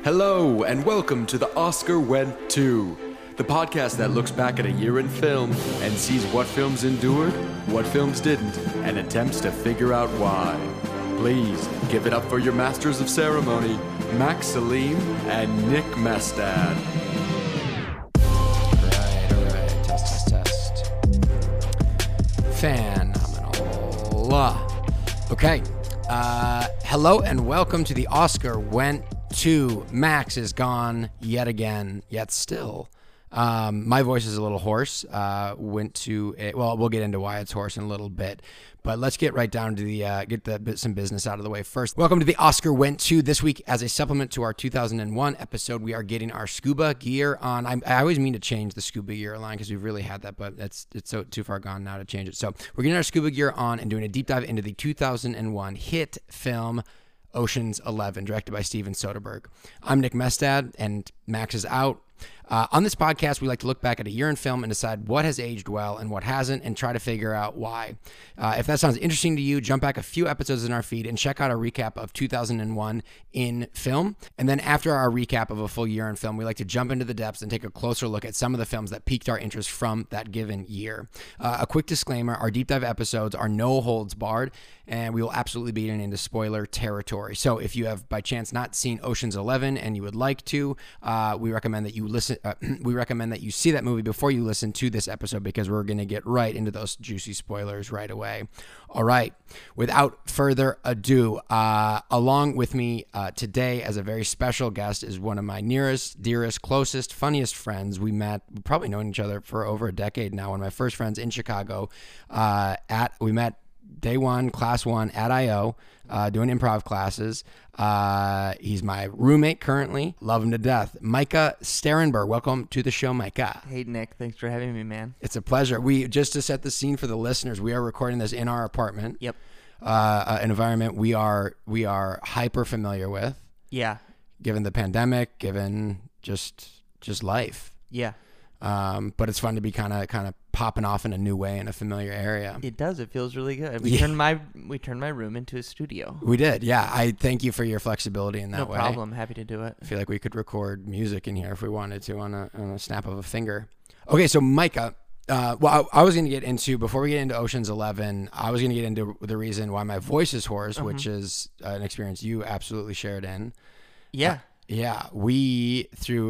Hello, and welcome to the Oscar Went To, the podcast that looks back at a year in film and sees what films endured, what films didn't, and attempts to figure out why. Please give it up for your masters of ceremony, Max Salim and Nick Mestad. All right. Test. Phenomenal. Okay. Hello and welcome to the Oscar Went To. Max is gone yet again, yet still. My voice is a little hoarse. We'll get into why it's hoarse in a little bit, but let's get right down to some business out of the way first. Welcome to the Oscar Went To. This week, as a supplement to our 2001 episode, we are getting our scuba gear on. I always mean to change the scuba gear line because we've really had that, but it's so too far gone now to change it. So we're getting our scuba gear on and doing a deep dive into the 2001 hit film Ocean's 11, directed by Steven Soderbergh. I'm Nick Mestad, and Max is out. On this podcast, we like to look back at a year in film and decide what has aged well and what hasn't, and try to figure out why. If that sounds interesting to you, jump back a few episodes in our feed and check out our recap of 2001 in film. And then after our recap of a full year in film, we like to jump into the depths and take a closer look at some of the films that piqued our interest from that given year. A quick disclaimer, our deep dive episodes are no holds barred, and we will absolutely be getting into spoiler territory. So if you have by chance not seen Ocean's 11 and you would like to, we recommend that you listen. We recommend that you see that movie before you listen to this episode, because we're going to get right into those juicy spoilers right away. All right. Without further ado, along with me today as a very special guest is one of my nearest, dearest, closest, funniest friends. We've probably known each other for over a decade now. One of my first friends in Chicago. We met day one, class one at IO, doing improv classes. He's my roommate currently. Love him to death. Micah Sterenberg. Welcome to the show, Micah. Hey, Nick. Thanks for having me, man. It's a pleasure. Just to set the scene for the listeners, we are recording this in our apartment. Yep. An environment we are hyper familiar with. Yeah. Given the pandemic, given just life. Yeah. But it's fun to be kind of popping off in a new way in a familiar area. It does. It feels really good. We turned my room into a studio. We did. Yeah. I thank you for your flexibility in that way. No problem. Happy to do it. I feel like we could record music in here if we wanted to on a snap of a finger. Okay. So Micah, I was going to get into, before we get into Ocean's 11, I was going to get into the reason why my voice is hoarse, which is an experience you absolutely shared in. Yeah. Yeah, we, through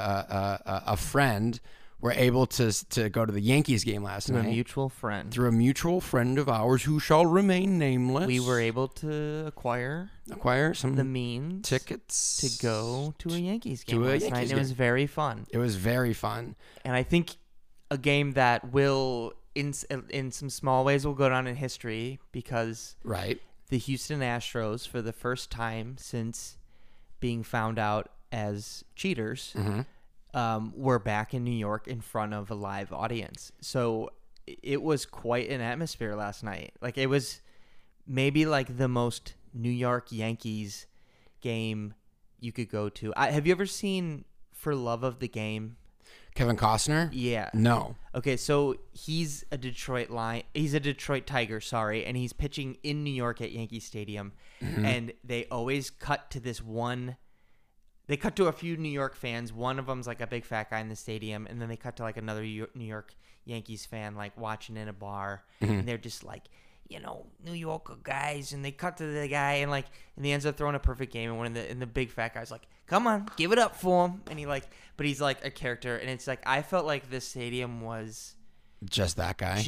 a friend, were able to go to the Yankees game last night. Through a mutual friend. Through a mutual friend of ours who shall remain nameless. We were able to acquire some the means tickets to go to a Yankees game last night. It was very fun. It was very fun. And I think a game that will, in some small ways, will go down in history because the Houston Astros, for the first time since being found out as cheaters, were back in New York in front of a live audience. So it was quite an atmosphere last night. Like, it was maybe like the most New York Yankees game you could go to. Have you ever seen For Love of the Game? Kevin Costner? Yeah. No. Okay, so he's a Detroit Tiger, and he's pitching in New York at Yankee Stadium, and they always cut to this one. They cut to a few New York fans. One of them's like a big fat guy in the stadium, and then they cut to like another New York Yankees fan like watching in a bar, and they're just like, New Yorker guys, and they cut to the guy, and he ends up throwing a perfect game, and the big fat guy's like, come on, give it up for him, and but he's like a character, and it's like, I felt like this stadium was just that guy,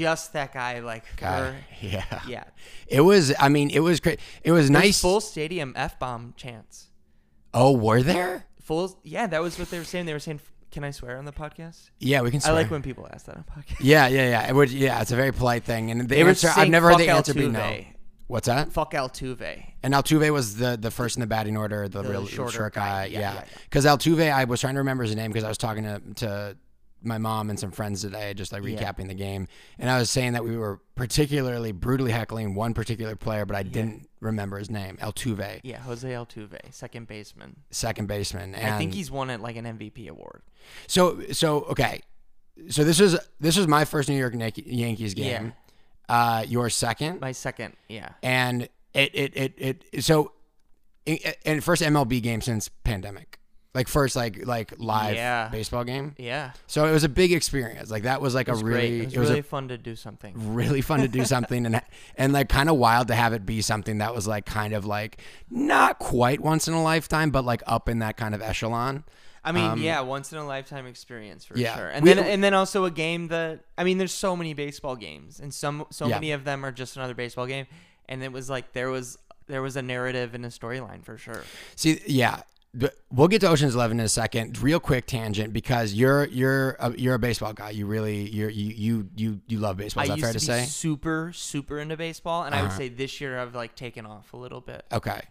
yeah. It was great. It was nice. Full stadium F-bomb chants. Oh, were there? Yeah, that was what they were saying. They were saying, can I swear on the podcast? Yeah, we can swear. I like when people ask that on podcast. Yeah. It's a very polite thing. And I've never heard the answer be no. What's that? Fuck Altuve. And Altuve was the first in the batting order, the real short guy. Yeah. Because Altuve, I was trying to remember his name because I was talking to my mom and some friends today, just recapping the game. And I was saying that we were particularly brutally heckling one particular player, but I didn't remember his name. Altuve. Yeah, Jose Altuve, second baseman. And I think he's won an MVP award. So okay. So this was my first New York Yankees game. Yeah. Your second? My second, yeah. And and first MLB game since pandemic. Like first like live Yeah. baseball game. Yeah. So it was a big experience. Like that was like It was a great. really It was really fun to do something. really fun to do something and like kind of wild to have it be something that was like kind of like not quite once in a lifetime, but like up in that kind of echelon. I mean, yeah, once in a lifetime experience for yeah. sure. And then also a game that I mean, there's so many baseball games, and so Yeah. many of them are just another baseball game. And it was like there was a narrative and a storyline for sure. See, yeah. We'll get to Ocean's 11 in a second. Real quick tangent because you're a baseball guy. You really you love baseball. Is that fair to say? Super into baseball, and I would say this year I've like taken off a little bit. Okay.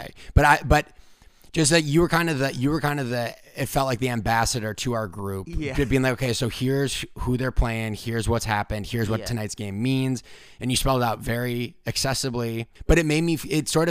But just that you were kind of the it felt like the ambassador to our group. Yeah. Being like, okay, so here's who they're playing, here's what's happened, here's what tonight's game means. And you spelled it out very accessibly. But it made me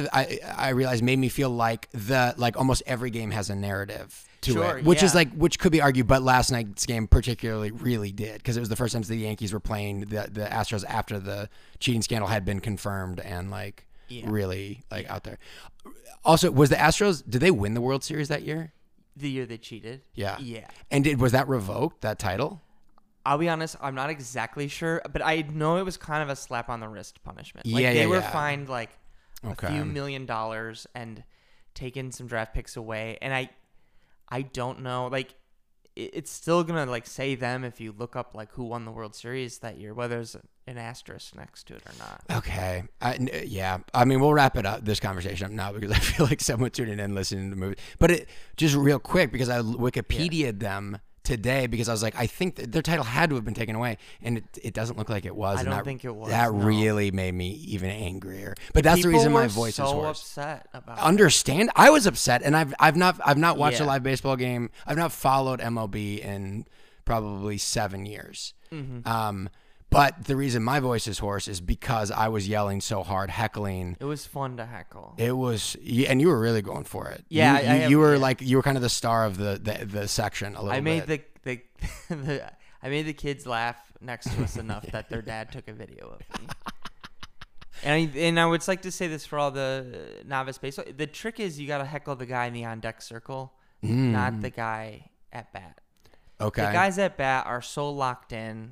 I realized made me feel like almost every game has a narrative to it. Which could be argued, but last night's game particularly really did, because it was the first time the Yankees were playing the Astros after the cheating scandal had been confirmed and really out there. Also, was the Astros, did they win the World Series that year? The year they cheated? Yeah. Yeah. And was that revoked, that title? I'll be honest, I'm not exactly sure, but I know it was kind of a slap on the wrist punishment. They were fined like a Okay. few $1 million and taken some draft picks away. And I don't know, like it's still going to like say them if you look up like who won the World Series that year, whether there's an asterisk next to it or not. Okay. Yeah. I mean, we'll wrap it up, this conversation up now, because I feel like someone tuning in listening to the movie. But it just real quick, because I Wikipedia'd them today, because I was like, I think their title had to have been taken away, and it doesn't look like it was. I don't think it was. That really made me even angrier. But that's the reason my voice is hoarse. People were so upset about it. Understand? I was upset, and I've not watched a Yeah. live baseball game. I've not followed MLB in probably 7 years. Mm-hmm. But the reason my voice is hoarse is because I was yelling so hard, heckling. It was fun to heckle. It was, and you were really going for it. Yeah, you were like, you were kind of the star of the section a little bit. I made I made the kids laugh next to us enough that their dad took a video of me. And I would like to say this for all the novice baseball. The trick is you got to heckle the guy in the on deck circle, not the guy at bat. Okay. The guys at bat are so locked in.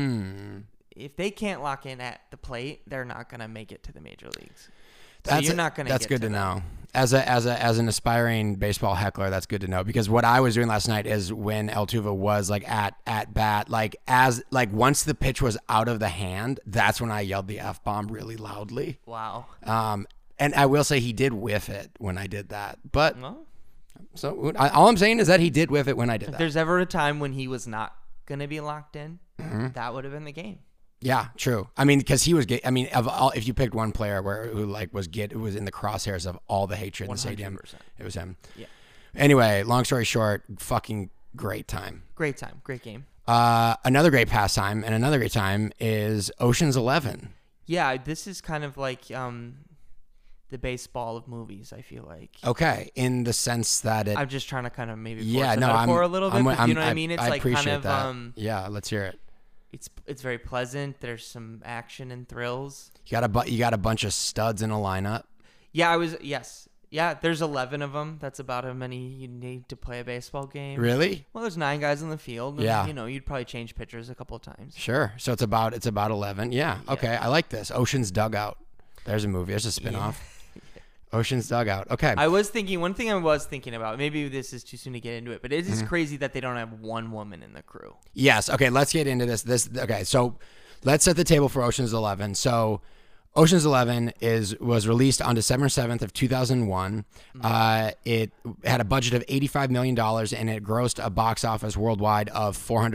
If they can't lock in at the plate, they're not going to make it to the major leagues. So you're not going to. That's good to know. As an aspiring baseball heckler, that's good to know, because what I was doing last night is when Altuve was like at bat, once the pitch was out of the hand, that's when I yelled the F-bomb really loudly. Wow. And I will say he did whiff it when I did that, but. Well, So all I'm saying is that he did whiff it when I did if that. there's ever a time when he was not going to be locked in, that would have been the game. Yeah, true. I mean, because he was. I mean, if you picked one player who was in the crosshairs of all the hatred in the stadium, it was him. Yeah. Anyway, long story short, fucking great time. Great time. Great game. Another great pastime and another great time is Ocean's 11. Yeah, this is kind of like the baseball of movies, I feel like. Okay, in the sense that it. I'm just trying to kind of maybe Yeah, force no, a I'm metaphor a little bit, but you know what I I mean? It's I like appreciate kind of that. Yeah, let's hear it. It's very pleasant. There's some action and thrills. You got a bunch of studs in a lineup. Yeah, Yeah, there's 11 of them. That's about how many you need to play a baseball game. Really? Well, there's 9 guys in the field. And, Yeah. you'd probably change pitchers a couple of times. Sure. So it's about 11. Yeah. Okay. I like this. Ocean's Dugout. There's a movie. There's a spinoff. Ocean's Dugout. Okay. One thing I was thinking about, maybe this is too soon to get into it, but it is crazy that they don't have one woman in the crew. Yes. Okay. Let's get into this. Okay. So let's set the table for Ocean's 11. So Ocean's 11 was released on December 7th of 2001. It had a budget of $85 million, and it grossed a box office worldwide of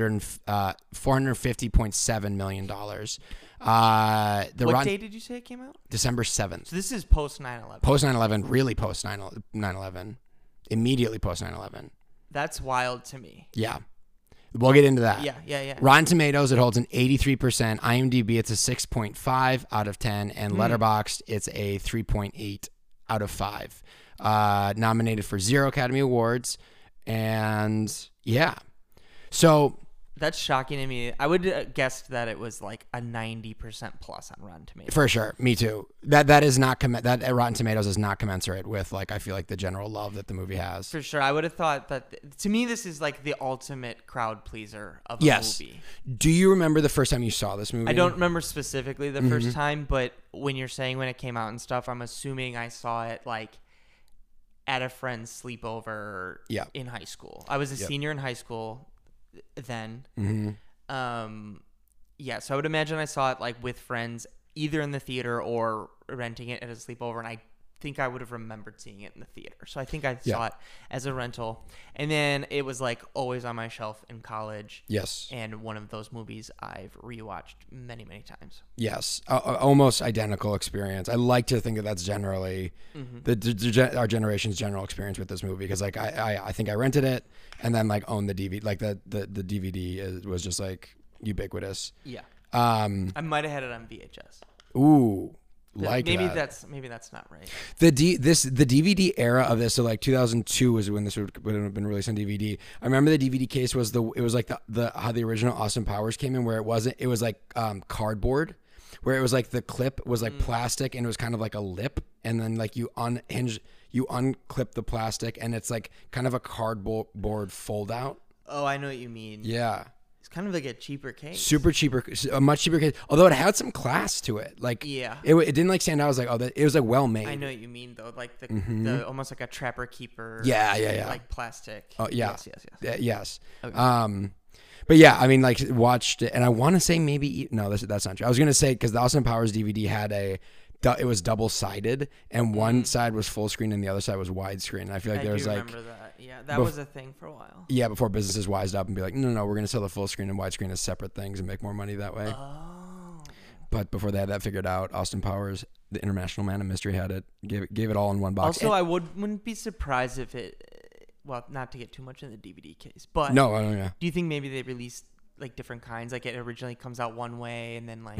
$450.7 million. What day did you say it came out? December 7th. So this is post 9/11. Post 9/11, really post 9/11. Immediately post 9/11. That's wild to me. Yeah. We'll get into that. Yeah. Rotten Tomatoes, it holds an 83%. IMDb, it's a 6.5 out of 10. And Letterboxd, it's a 3.8 out of 5. Nominated for 0 Academy Awards. And yeah. So That's shocking to me. I would have guessed that it was like a 90% plus on Rotten Tomatoes. For sure, me too. That is not that Rotten Tomatoes is not commensurate with like I feel like the general love that the movie has. For sure, I would have thought that. To me, this is like the ultimate crowd pleaser of a Yes. movie. Do you remember the first time you saw this movie? I don't remember specifically the first time, but when you're saying when it came out and stuff, I'm assuming I saw it like at a friend's sleepover in high school. I was a senior in high school then. So I would imagine I saw it like with friends either in the theater or renting it at a sleepover, and I think I would have remembered seeing it in the theater. So I think I saw it as a rental, and then it was like always on my shelf in college. Yes. And one of those movies I've rewatched many times. Yes, almost identical experience. I like to think that that's generally our generation's general experience with this movie, because like I think I rented it and then like owned the DVD. Like the DVD was just like ubiquitous. Yeah. I might have had it on VHS. Ooh. Maybe that's not right. The DVD era of this, so like 2002 was when this would have been released on DVD. I remember the DVD case was like the how the original Austin Powers came in, where it was like cardboard, where it was like the clip was like plastic and it was kind of like a lip, and then like you unclip the plastic and it's like kind of a cardboard fold out. Oh, I know what you mean. Yeah. It's kind of like a cheaper case. Super cheaper, a much cheaper case. Although it had some class to it. Like, it didn't like stand out. I was like, it was like well made. I know what you mean though. Like the almost like a Trapper Keeper. Yeah. Like plastic. Oh yeah. Yes. Okay. But yeah, I mean, like watched it, and I want to say maybe that's not true. I was gonna say because the Austin Powers DVD had it was double sided, and one side was full screen and the other side was widescreen. And I feel like there was like. Remember that. Yeah, that was a thing for a while. Yeah, before businesses wised up and be like, no, we're going to sell the full screen and widescreen as separate things and make more money that way. Oh. But before they had that figured out, Austin Powers, the International Man of Mystery, had it, gave it all in one box. Also, I wouldn't be surprised if it, well, not to get too much in the DVD case, but yeah. Do you think maybe they released like different kinds? Like it originally comes out one way and then like.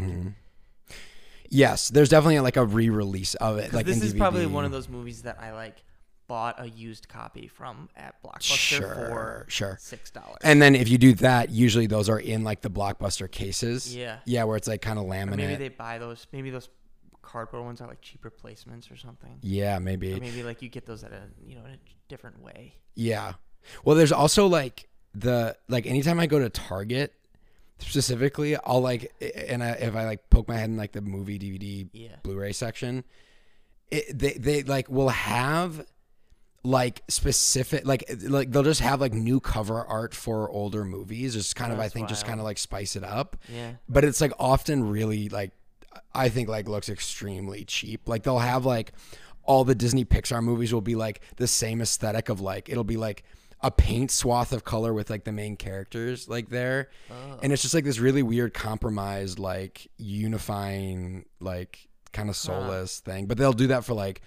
Yes, there's definitely like a re-release of it. Like this in is DVD. probably one of those movies that I like. Bought a used copy from at Blockbuster for $6. And then if you do that, usually those are in like the Blockbuster cases. Yeah, where it's like kind of laminate. Or maybe they buy those. Maybe those cardboard ones are like cheaper placements or something. Yeah, maybe. Or maybe like you get those at in a different way. Yeah. Well, there's also like anytime I go to Target specifically, I'll like if I like poke my head in like the movie DVD Blu-ray section, they like will have like specific like they'll just have like new cover art for older movies, just kind of I think just kind of like spice it up. Yeah. But it's like often really like I think like looks extremely cheap. Like they'll have like all the Disney Pixar movies will be like the same aesthetic of like it'll be like a paint swath of color with like the main characters like there. And it's just like this really weird compromised like unifying like kind of soulless thing. But they'll do that for like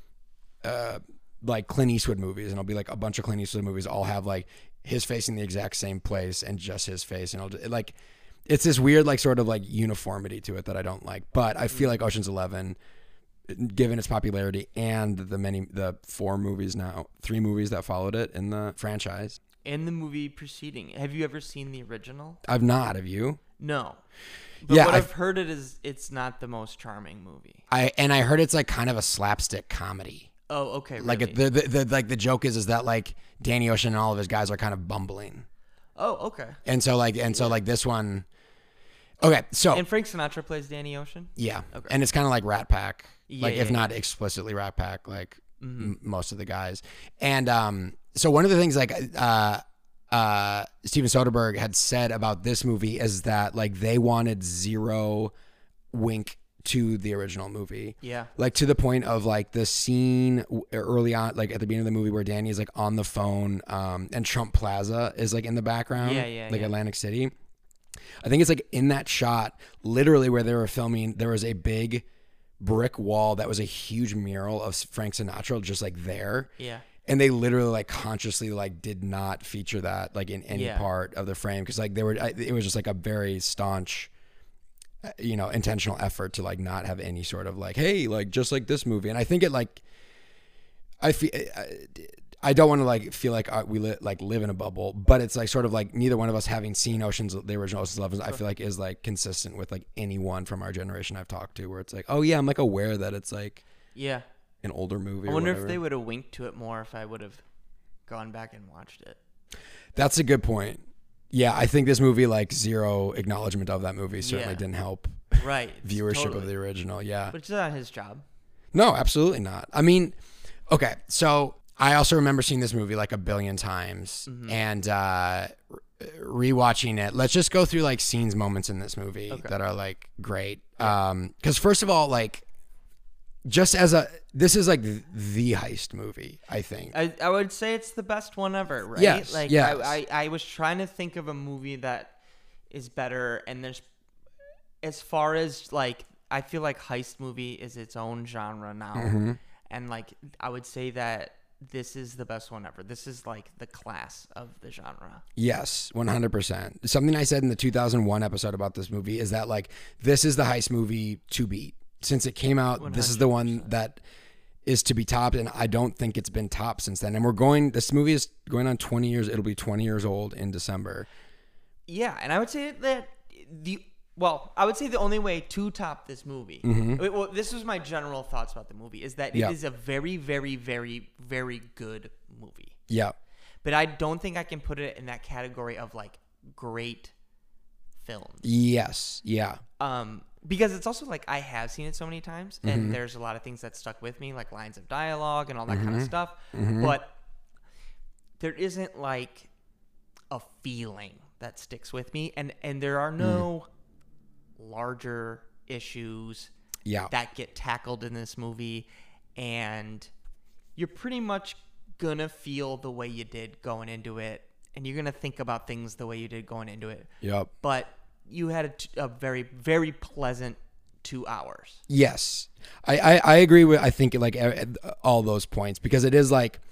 Clint Eastwood movies, and it'll be like a bunch of Clint Eastwood movies all have like his face in the exact same place and just his face, and it's this weird like sort of like uniformity to it that I don't like. But I feel like Ocean's 11, given its popularity and the 3 movies that followed it in the franchise and the movie preceding. Have you ever seen the original? I've not. Have you? No. But what I've heard it's not the most charming movie. I heard it's like kind of a slapstick comedy. Oh, okay. Really? Like the joke is that like Danny Ocean and all of his guys are kind of bumbling. Oh, okay. And so like this one. Okay, so and Frank Sinatra plays Danny Ocean. Yeah. Okay. And it's kind of like Rat Pack, if not explicitly Rat Pack, like most of the guys. And so one of the things like Steven Soderbergh had said about this movie is that like they wanted zero wink to the original movie. Yeah. Like to the point of like the scene early on, like at the beginning of the movie where Danny is like on the phone and Trump Plaza is like in the background. Like Atlantic City. I think it's like in that shot, literally where they were filming, there was a big brick wall that was a huge mural of Frank Sinatra just like there. Yeah. And they literally like consciously like did not feature that like in any part of the frame. Cause like it was just like a very staunch, intentional effort to like not have any sort of like, hey, like just like this movie. And I think it like, I don't want to like feel like we live in a bubble, but it's like sort of like neither one of us having seen the original Ocean's 11, I feel like is like consistent with like anyone from our generation I've talked to, where it's like, oh yeah, I'm like aware that it's like Yeah. an older movie. I wonder or whatever. if they would have winked to it more if I would have gone back and watched it. That's a good point. Yeah, I think this movie, like zero acknowledgement of that movie, certainly Yeah. didn't help Right. viewership Totally. of the original. Yeah. But it's not his job. No, absolutely not. I mean, okay, so I also remember seeing this movie like a billion times and rewatching it. Let's just go through like scenes, moments in this movie that are like great. Because first of all, like just this is like the heist movie, I think. I would say it's the best one ever, right? Yes, Like yes. I was trying to think of a movie that is better, and there's as far as like I feel like heist movie is its own genre now, and like I would say that this is the best one ever. This is like the class of the genre. Yes, 100%. Something I said in the 2001 episode about this movie is that like this is the heist movie to beat. Since it came out, this is the one that is to be topped, and I don't think it's been topped since then. And this movie is going on 20 years. It'll be 20 years old in December. Yeah, and I would say that I would say the only way to top this movie. Well, this was my general thoughts about the movie is that it is a very, very, very, very good movie. Yeah. But I don't think I can put it in that category of like great films. Yes. Yeah. Because it's also like I have seen it so many times, and there's a lot of things that stuck with me, like lines of dialogue and all that kind of stuff. But there isn't like a feeling that sticks with me, and there are no larger issues that get tackled in this movie, and you're pretty much gonna feel the way you did going into it, and you're gonna think about things the way you did going into it. Yep. But you had a very, very pleasant 2 hours. Yes. I agree with, I think like all those points, because it is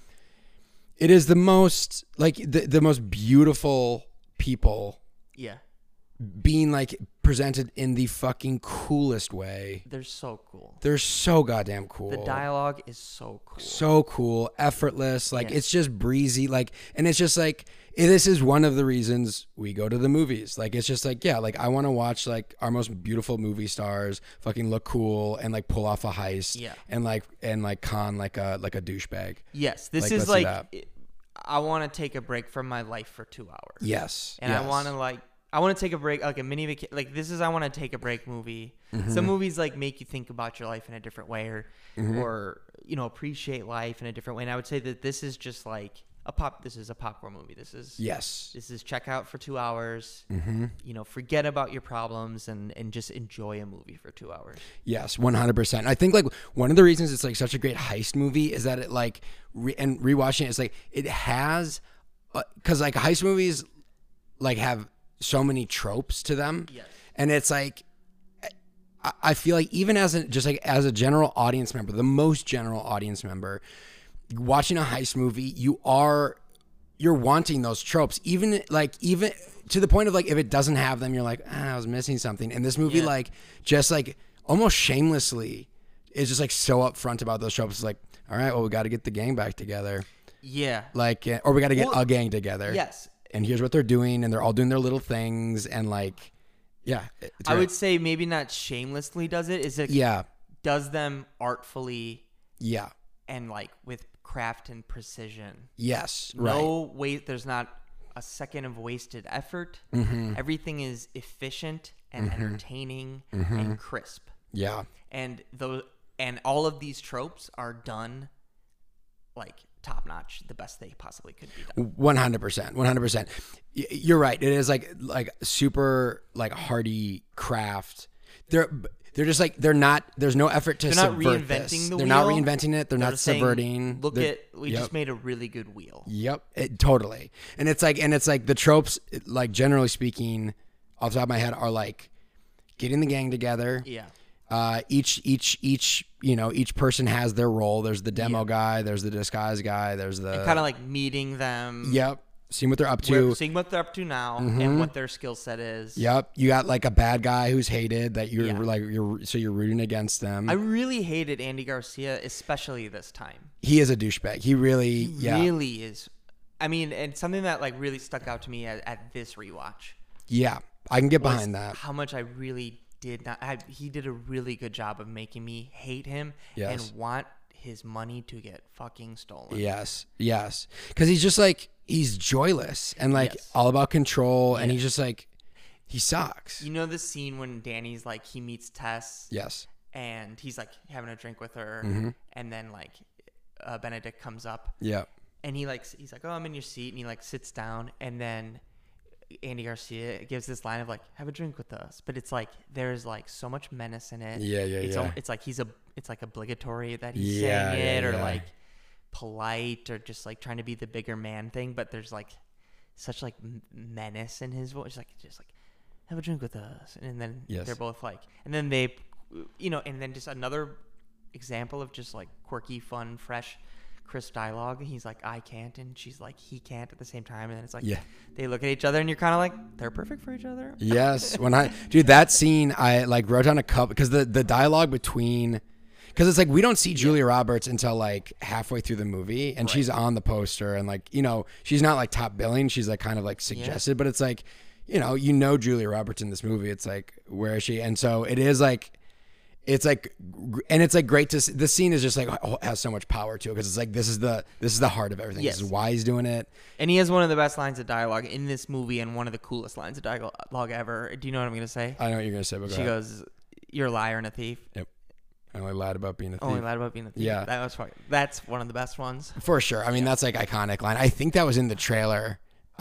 the most like the most beautiful people Yeah. being like presented in the fucking coolest way. They're so cool. They're so goddamn cool. The dialogue is so cool. So cool, effortless, like Yeah. it's just breezy, like, and it's just like this is one of the reasons we go to the movies. Like it's just like, yeah, like I want to watch like our most beautiful movie stars fucking look cool and like pull off a heist, Yeah. and like con like a douchebag. Yes, this Like, is let's do like that. I want to take a break from my life for 2 hours. Yes, And yes. I want to take a break, like a mini vacation. Like this is I want to take a break movie. Some movies like make you think about your life in a different way, or appreciate life in a different way. And I would say that this is just like This is a popcorn movie. This is check out for 2 hours. Forget about your problems and just enjoy a movie for 2 hours. Yes, 100%. I think like one of the reasons it's like such a great heist movie is that it like and rewatching it's like it has because like heist movies like have so many tropes to them. Yes. And it's like I feel like even as a general audience member, the most general audience member, watching a heist movie, you're wanting those tropes, even to the point of like if it doesn't have them, you're like, I was missing something. And this movie like just like almost shamelessly is just like so upfront about those tropes. It's like, all right, well, we got to get the gang back together. Yeah. Like, or we got to get a gang together. Yes. And here's what they're doing, and they're all doing their little things, and like, yeah. I would say maybe not shamelessly does it. Is it? Yeah. Does them artfully. Yeah. And like with craft and precision. Yes. Right. No wait. There's not a second of wasted effort. Everything is efficient and entertaining and crisp. Yeah. And all of these tropes are done like top notch, the best they possibly could be done. 100%. You're right. It is like super like hardy craft. They're just like there's no effort to subvert this. They're not reinventing it. They're not subverting. We just made a really good wheel. Yep. Totally. And it's like the tropes, like generally speaking, off the top of my head, are like getting the gang together. Yeah. Each person has their role. There's the demo guy. There's the disguise guy. There's the kind of like meeting them. Yep. seeing what they're up to. We're seeing what they're up to now and what their skill set is. Yep, you got like a bad guy who's hated that you're Yeah. like you're rooting against them. I really hated Andy Garcia, especially this time. He is a douchebag. He really, yeah, Really is. I mean, and something that like really stuck out to me at this rewatch yeah. I can get was behind that. how much I really did not. He did a really good job of making me hate him Yes. and want his money to get fucking stolen. Yes, yes, because he's just like he's joyless and like Yes. all about control, and he's just like he sucks. You know the scene when Danny's like he meets Tess Yes, and he's like having a drink with her, and then like Benedict comes up yeah, and he's like, oh, I'm in your seat, and he like sits down, and then Andy Garcia gives this line of like, have a drink with us, but it's like there's like so much menace in it. Yeah, It's like it's like obligatory that he's Yeah, saying it, yeah, or yeah. like polite, or just like trying to be the bigger man thing. But there's like such like menace in his voice, just like have a drink with us, and then Yes. they're both like, and then they, and then just another example of just like quirky, fun, fresh, crisp dialogue. He's like, I can't, and she's like, he can't at the same time, and then it's like, Yeah. they look at each other, and you're kind of like, they're perfect for each other. yes. Dude, that scene, I like wrote down a couple because the dialogue between. Because it's like we don't see Julia Roberts until like halfway through the movie, and she's on the poster, and like she's not like top billing, she's like kind of like suggested, but it's like Julia Roberts in this movie. It's like where is she? And so it is like, it's like, and it's like great to see. This scene is just like has so much power to it because it's like this is the heart of everything. Yes. This is why he's doing it. And he has one of the best lines of dialogue in this movie, and one of the coolest lines of dialogue ever. Do you know what I'm gonna say? I know what you're gonna say, but go She ahead. goes, "You're a liar and a thief." Yep. I only lied about being a thief. Only lied about being a thief. Yeah. That's one of the best ones. For sure. I mean, that's like iconic line. I think that was in the trailer.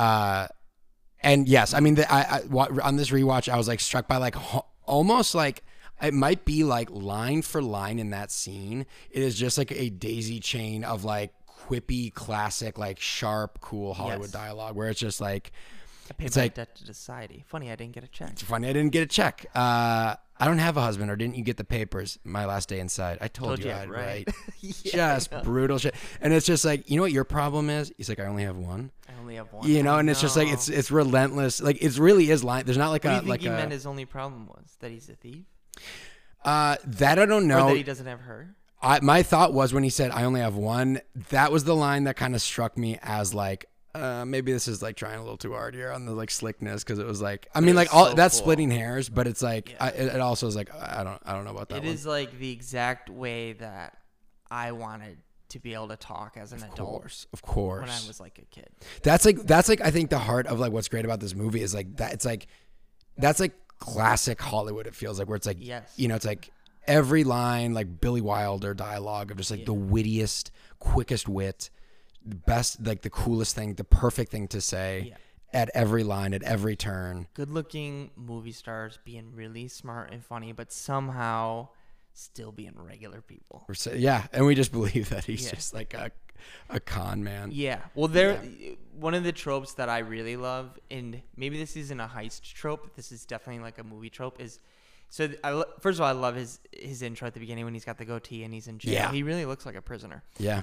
And yes, I mean, on this rewatch, I was like struck by like almost like it might be like line for line in that scene. It is just like a daisy chain of like quippy, classic, like sharp, cool Hollywood Yes. dialogue where it's just like, I paid it's my like, debt to society. Funny, I didn't get a check. it's funny I didn't get a check. I don't have a husband, or didn't you get the papers? My last day inside. I told you I'd right. write. Yeah, Just brutal shit. And it's just like, you know what your problem is? He's like, I only have one. I only have one. And it's just like it's relentless. Like it really is line. There's not like What do a you think like he a meant his only problem was? That he's a thief? that I don't Or know. that he doesn't have her? My thought was when he said I only have one. That was the line that kind of struck me as like maybe this is like trying a little too hard here on the like slickness, because it was like I mean like all so that's cool. splitting hairs, but it's like Yeah. it also is like I don't know about that. It is like the exact way that I wanted to be able to talk as an adult Of course. when I was like a kid. That's like I think the heart of like what's great about this movie is like that. It's like that's like classic Hollywood. It feels like where it's like Yes. it's like every line like Billy Wilder dialogue of just like the wittiest, quickest wit, the best, like the coolest thing, the perfect thing to say at every line, at every turn. Good-looking movie stars being really smart and funny, but somehow still being regular people. Yeah, and we just believe that he's Yeah. just like a con man. Yeah. Well, one of the tropes that I really love, and maybe this isn't a heist trope, but this is definitely like a movie trope, is first of all, I love his intro at the beginning when he's got the goatee and he's in jail. Yeah. He really looks like a prisoner. Yeah.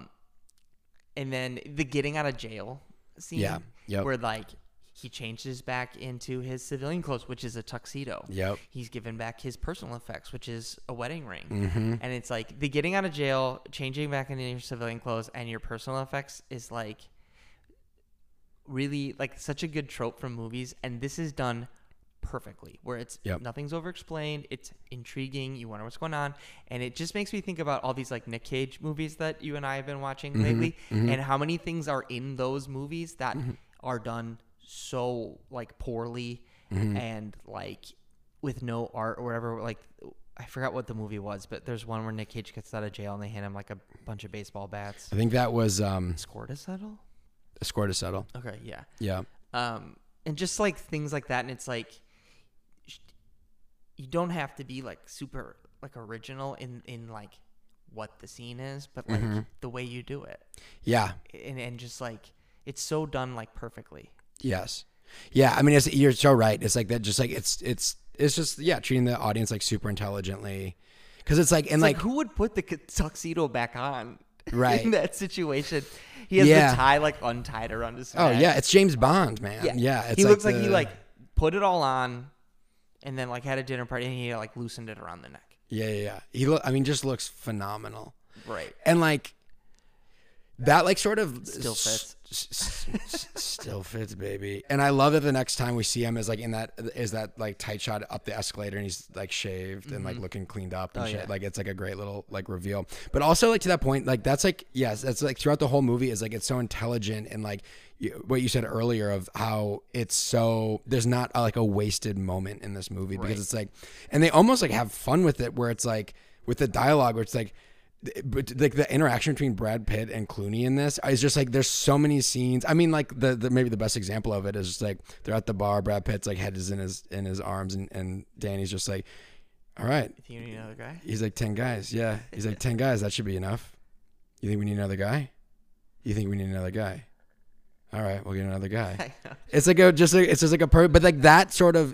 And then the getting out of jail scene, Yeah. Yep. where like he changes back into his civilian clothes, which is a tuxedo. Yep. He's given back his personal effects, which is a wedding ring. Mm-hmm. And it's like the getting out of jail, changing back into your civilian clothes, and your personal effects is like really like such a good trope from movies. And this is done perfectly, where it's nothing's over-explained, it's intriguing, you wonder what's going on, and it just makes me think about all these like Nick Cage movies that you and I have been watching lately, and how many things are in those movies that are done so like poorly and like with no art or whatever. Like I forgot what the movie was, but there's one where Nick Cage gets out of jail and they hand him like a bunch of baseball bats. I think that was Score to Settle? Score to Settle. Okay, yeah. Yeah. And just like things like that, and it's like you don't have to be like super like original in like what the scene is, but like the way you do it. Yeah. And just like it's so done like perfectly. Yes. Yeah. I mean, you're so right. It's like that. Just like it's just treating the audience like super intelligently, because it's like and It's like who would put the tuxedo back on? Right. in that situation. He has Yeah. the tie like untied around his Oh neck. yeah, it's James Bond, man. Yeah, it's he looks like the- he like put it all on, and then like had a dinner party and he like loosened it around the neck. Yeah. He just looks phenomenal. Right. And like that like sort of Still fits. Still fits, baby. And I love that the next time we see him is like in that like tight shot up the escalator and he's like shaved and like looking cleaned up and shit. yeah. Like it's like a great little like reveal. But also like to that point, like that's like yes, that's like throughout the whole movie is like it's so intelligent and like what you said earlier of how it's so there's not like a wasted moment in this movie because it's like and they almost like have fun with it where it's like with the dialogue where it's like but like the interaction between Brad Pitt and Clooney in this is just like there's so many scenes. I mean, like the maybe the best example of it is just like they're at the bar. Brad Pitt's like head is in his arms, and Danny's just like, "All right." You need another guy? He's like 10 guys. Yeah, he's like 10 guys. That should be enough. You think we need another guy? You think we need another guy? All right, we'll get another guy. It's like it's just like a but like that sort of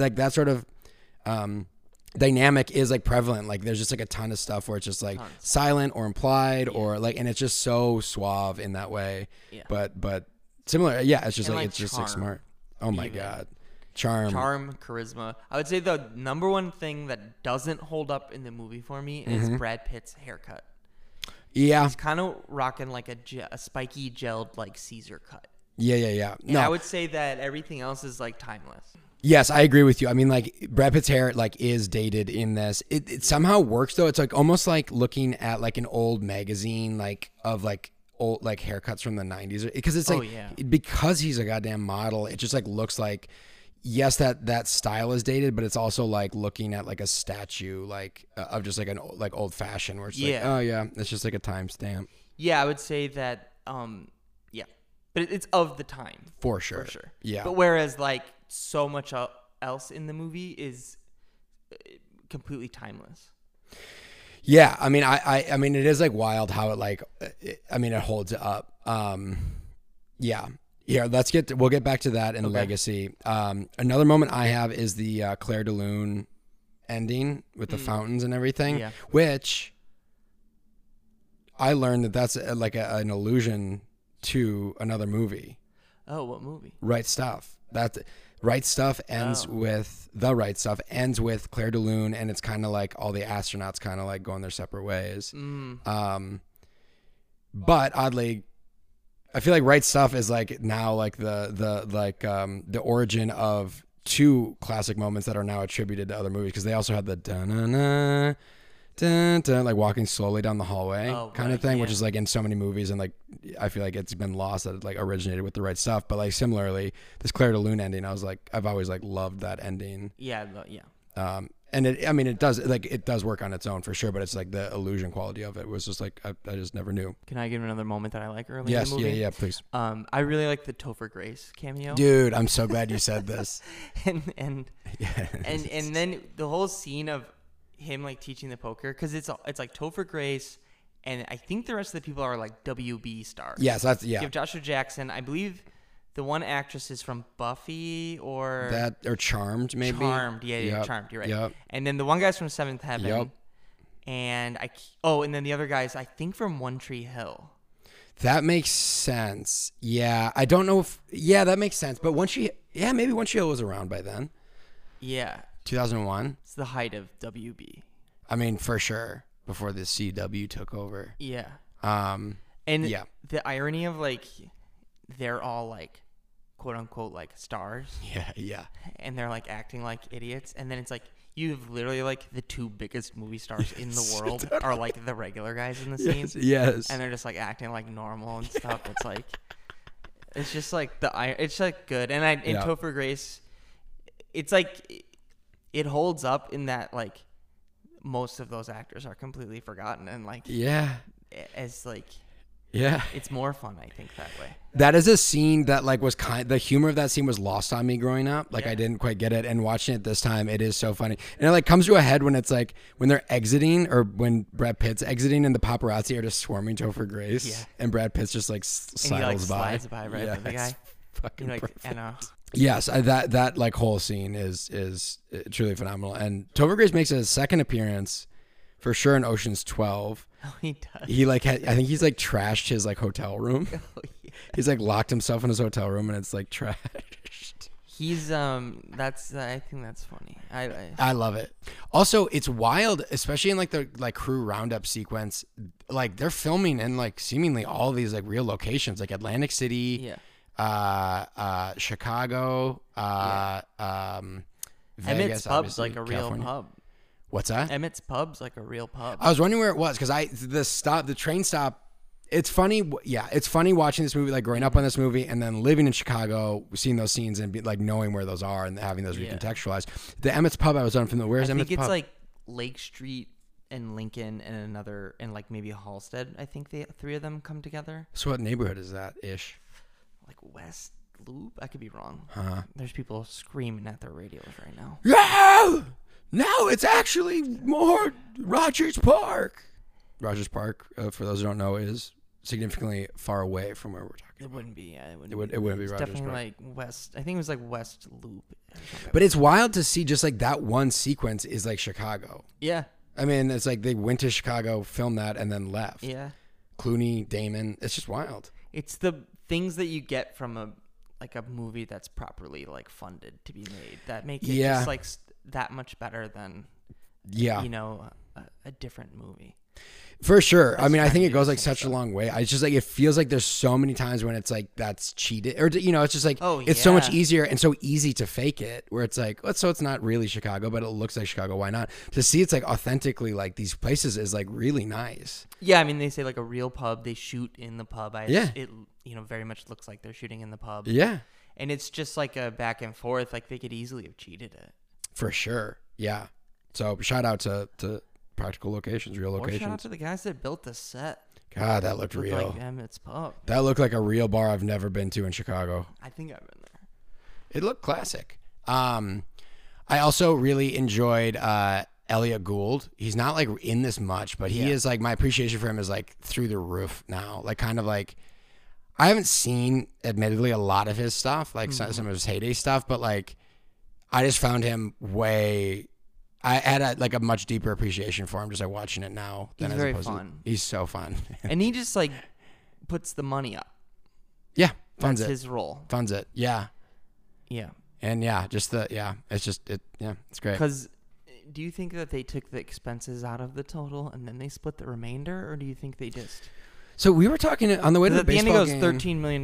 dynamic is like prevalent. Like there's just like a ton of stuff where it's just like silent or implied or like, and it's just so suave in that way. Yeah. But similar. Yeah. It's just And, like, like, it's just like charm, smart. Oh my even. God. Charm. Charisma. I would say the number one thing that doesn't hold up in the movie for me is Brad Pitt's haircut. Yeah. He's kind of rocking like a spiky gelled like Caesar cut. Yeah. And I would say that everything else is like timeless. Yes, I agree with you. I mean, like Brad Pitt's hair like is dated in this. It somehow works though. It's like almost like looking at like an old magazine like of like old like haircuts from the 90s because it's like because he's a goddamn model. It just like looks like yes that style is dated, but it's also like looking at like a statue like of just like an like old fashioned where it's like oh yeah, it's just like a timestamp. Yeah, I would say that yeah. But it's of the time. For sure. Yeah. But whereas like so much else in the movie is completely timeless. Yeah, I mean, I mean, it is like wild how it like, it holds up. Yeah. We'll get back to that in Legacy. Another moment I have is the Claire de Lune ending with the fountains and everything, which I learned that's like an allusion to another movie. Oh, what movie? Right Stuff. Right Stuff ends with The Right Stuff ends with Claire de Lune, and it's kind of like all the astronauts kind of like going their separate ways. But oddly, I feel like Right Stuff is like now like the origin of two classic moments that are now attributed to other movies because they also had the dun-dun-dun, dun-dun, like walking slowly down the hallway kind of thing, which is like in so many movies, and like I feel like it's been lost that it like originated with The Right Stuff. But like similarly, this Claire de Lune ending, I was like, I've always like loved that ending. Yeah. And it does work on its own for sure, but it's like the illusion quality of it was just like I just never knew. Can I give another moment that I like early in Yes, the movie? yeah, please. I really like the Topher Grace cameo. Dude, I'm so glad you said this. and then the whole scene of him like teaching the poker because it's like Topher Grace and I think the rest of the people are like WB stars. Yes, that's You have Joshua Jackson. I believe the one actress is from Buffy or Charmed maybe. Charmed, Charmed. You're right. Yep. And then the one guy's from Seventh Heaven. Yep. And and then the other guy's I think from One Tree Hill. That makes sense. Yeah, I don't know if that makes sense. But maybe One Tree Hill was around by then. Yeah. 2001. It's the height of WB. I mean, for sure, before the CW took over. Yeah. And the irony of like they're all like quote unquote like stars. Yeah. And they're like acting like idiots, and then it's like you have literally like the two biggest movie stars in the world are like the regular guys in the scene. Yes. And they're just like acting like normal and stuff. It's like it's just like it's like good. And Topher Grace, it's like it holds up in that like most of those actors are completely forgotten and like as like it's more fun I think that way. That is a scene that like was the humor of that scene was lost on me growing up. Like I didn't quite get it, and watching it this time, it is so funny. And it like comes to a head when it's like when they're exiting or when Brad Pitt's exiting and the paparazzi are just swarming Topher Grace, and Brad Pitt's just like slides by right by the guy. Fucking like, perfect. Yes, that like whole scene is truly phenomenal. And Topher Grace makes a second appearance for sure in Ocean's 12. Oh, he does. He like I think he's like trashed his like hotel room. Oh, yeah. He's like locked himself in his hotel room and it's like trashed. He's that's I think that's funny. I love it. Also, it's wild, especially in like the like crew roundup sequence. Like they're filming in like seemingly all these like real locations, like Atlantic City, Chicago, Vegas, Emmett's Pub's obviously, like a real California. pub. What's that? Emmett's Pub's like a real pub. I was wondering where it was because the train stop. It's funny, it's funny watching this movie, like growing up on this movie, and then living in Chicago, seeing those scenes and like knowing where those are and having those recontextualized. The Emmett's Pub I was unfamiliar. Where's Emmett's Pub? I think it's like Lake Street and Lincoln and another and like maybe Halstead. I think the three of them come together. So what neighborhood is that ish? Like West Loop. I could be wrong. Huh? There's people screaming at their radios right now. Yeah. No, it's actually more Rogers Park. Rogers Park, for those who don't know, is significantly far away from where we're talking. It wouldn't be. Yeah, it wouldn't. It wouldn't be It's Rogers definitely Park. like West. I think it was like West Loop. But it's wild to see just like that one sequence is like Chicago. Yeah. I mean, it's like they went to Chicago, filmed that, and then left. Yeah. Clooney, Damon. It's just wild. It's the things that you get from a movie that's properly like funded to be made that make it just like that much better than a different movie. For sure. I mean, I think it goes like such a long way. It's just like it feels like there's so many times when it's like that's cheated, or it's just like it's so much easier and so easy to fake it. Where it's like, so it's not really Chicago, but it looks like Chicago. Why not? To see it's like authentically like these places is like really nice. Yeah, I mean, they say like a real pub. They shoot in the pub. It very much looks like they're shooting in the pub. Yeah, and it's just like a back and forth. Like they could easily have cheated it. For sure. Yeah. So shout out to practical locations, real locations. Or shout out to the guys that built the set. God, that looked real. Like Emmett's Pub. That looked like a real bar I've never been to in Chicago. I think I've been there. It looked classic. I also really enjoyed Elliot Gould. He's not like in this much, but he is like, my appreciation for him is like through the roof now. Like kind of like, I haven't seen admittedly a lot of his stuff, like some of his heyday stuff, but like I just found him I had a much deeper appreciation for him just like watching it now. He's very fun. He's so fun. And he just like puts the money up. Yeah. Funds That's it. his role. Funds it. Yeah. Yeah. And it's great. Because do you think that they took the expenses out of the total and then they split the remainder, or do you think they just? So we were talking on the way to the baseball game. At the end, he goes $13 million.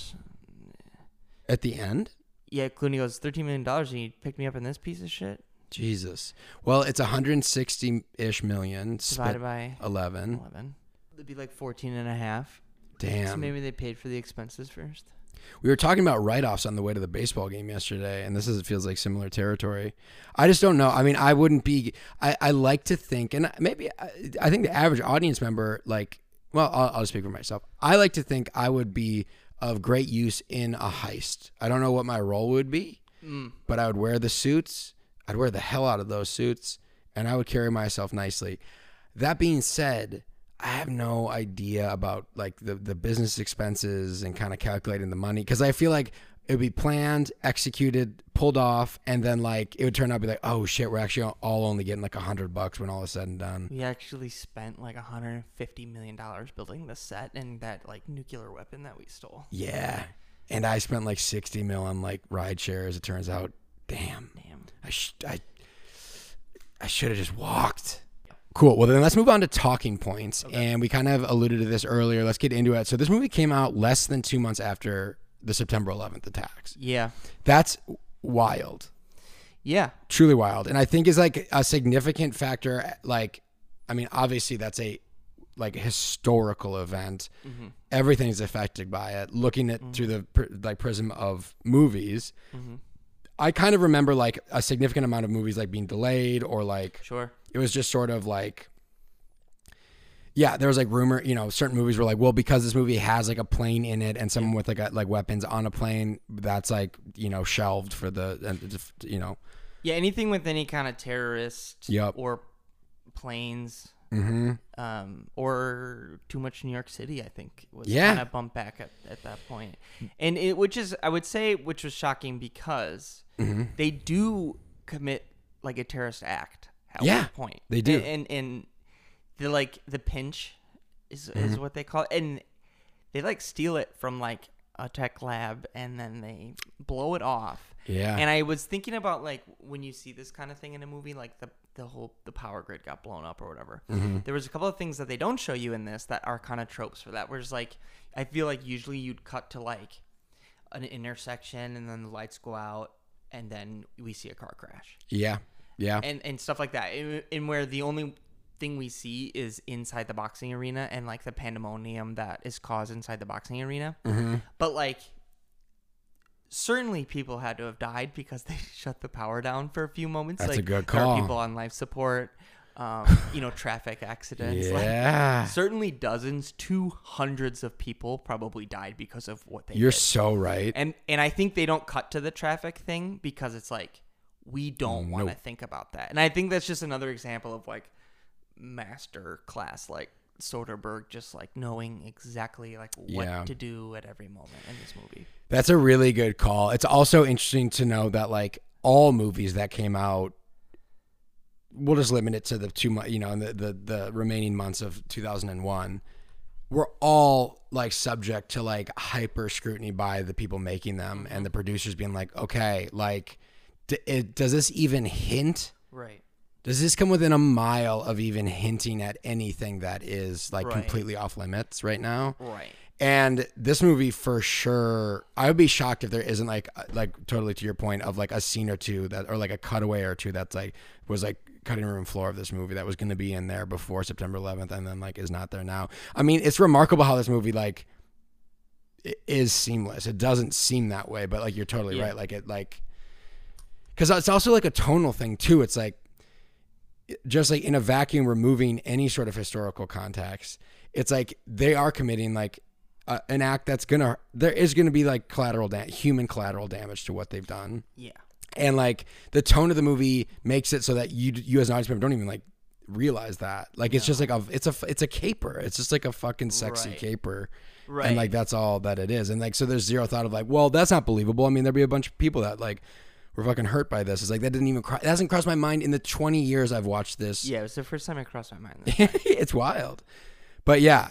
At the end? Yeah, Clooney goes $13 million, and he picked me up in this piece of shit. Jesus. Well, it's 160-ish million divided by 11. It'd be like 14 and a half. Damn. So maybe they paid for the expenses first. We were talking about write-offs on the way to the baseball game yesterday, and feels like similar territory. I just don't know. I mean, I wouldn't be. I like to think, and maybe I think the average audience member, like, well, I'll just speak for myself. I like to think I would be of great use in a heist. I don't know what my role would be, but I would wear the suits. I'd wear the hell out of those suits, and I would carry myself nicely. That being said, I have no idea about like the business expenses and kind of calculating the money, because I feel like it would be planned, executed, pulled off, and then like it would turn out to be like, oh shit, we're actually all only getting like $100 when all is said and done. We actually spent like $150 million building the set and that like nuclear weapon that we stole. Yeah, and I spent like $60 million on like ride shares. It turns out, damn. I should have just walked. Cool. Well, then let's move on to talking points. Okay. And we kind of alluded to this earlier. Let's get into it. So this movie came out less than 2 months after the September 11th attacks. Yeah. That's wild. Yeah. Truly wild. And I think is like a significant factor. Like, I mean, obviously that's a like historical event. Mm-hmm. Everything's affected by it. Looking at through the like prism of movies. Mm-hmm. I kind of remember like a significant amount of movies like being delayed or like it was just sort of like, yeah, there was like rumor, certain movies were like, well, because this movie has like a plane in it and someone with like weapons on a plane, that's like, shelved for Yeah, anything with any kind of terrorist or planes or too much New York City, I think was kind of bumped back at that point. And which was shocking because they do commit like a terrorist act at one point. They do. And the pinch is what they call it, and they like steal it from like a tech lab and then they blow it off. Yeah. And I was thinking about like when you see this kind of thing in a movie, like the power grid got blown up or whatever. There was a couple of things that they don't show you in this that are kind of tropes for that. Whereas like I feel like usually you'd cut to like an intersection and then the lights go out and then we see a car crash. Yeah. Yeah. And stuff like that. And where the only thing we see is inside the boxing arena and like the pandemonium that is caused inside the boxing arena. But like certainly people had to have died because they shut the power down for a few moments. That's like, a good there call. are people on life support, traffic accidents. Yeah. Like, certainly dozens to hundreds of people probably died because of what they You're did. so right. And I think they don't cut to the traffic thing because it's like, we don't want to think about that. And I think that's just another example of like master class, like Soderbergh just like knowing exactly like what to do at every moment in this movie. That's a really good call. It's also interesting to know that like all movies that came out, we'll just limit it to the the remaining months of 2001, were all like subject to like hyper scrutiny by the people making them and the producers being like, okay, like does this even hint? Right. Does this come within a mile of even hinting at anything that is like completely off limits right now? Right. And this movie for sure, I would be shocked if there isn't like totally to your point of like a scene or two that, or like a cutaway or two that's like was like cutting room floor of this movie that was going to be in there before September 11th and then like is not there now. I mean, it's remarkable how this movie like is seamless. It doesn't seem that way, but like you're totally right. Like it like, because it's also like a tonal thing too. It's like, just like in a vacuum, removing any sort of historical context, it's like they are committing like an act that's there is gonna be like human collateral damage to what they've done. Yeah. And like the tone of the movie makes it so that you as an audience member don't even like realize that. Like it's just like it's a caper. It's just like a fucking sexy caper. Right. And like that's all that it is. And like so there's zero thought of like, well, that's not believable. I mean, there'd be a bunch of people that like were fucking hurt by this. It's like that didn't even it hasn't crossed my mind in the 20 years I've watched this. Yeah, it was the first time it crossed my mind. It's wild. But yeah,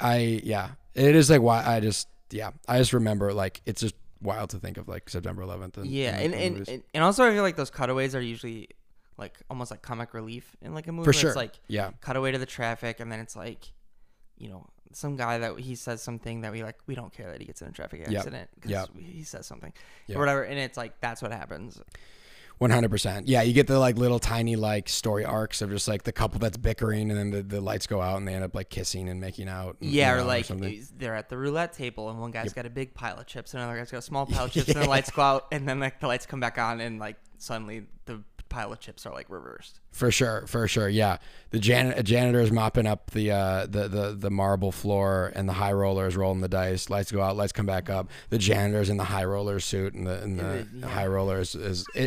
it is like why I just remember like it's just wild to think of like September 11th. And also I feel like those cutaways are usually like almost like comic relief in like a movie. For sure. It's like cutaway to the traffic and then it's like, some guy that he says something that we don't care that he gets in a traffic accident because he says something or whatever, and it's like that's what happens. 100%. Yeah, you get the like little tiny like story arcs of just like the couple that's bickering and then the lights go out and they end up like kissing and making out. Or like they're at the roulette table and one guy's got a big pile of chips and another guy's got a small pile of chips and the lights go out and then like the lights come back on and like suddenly the pile of chips are like reversed. For sure. Yeah. The janitor is mopping up the marble floor and the high roller is rolling the dice. Lights go out, lights come back up. The janitor's in the high roller suit and the high roller is it.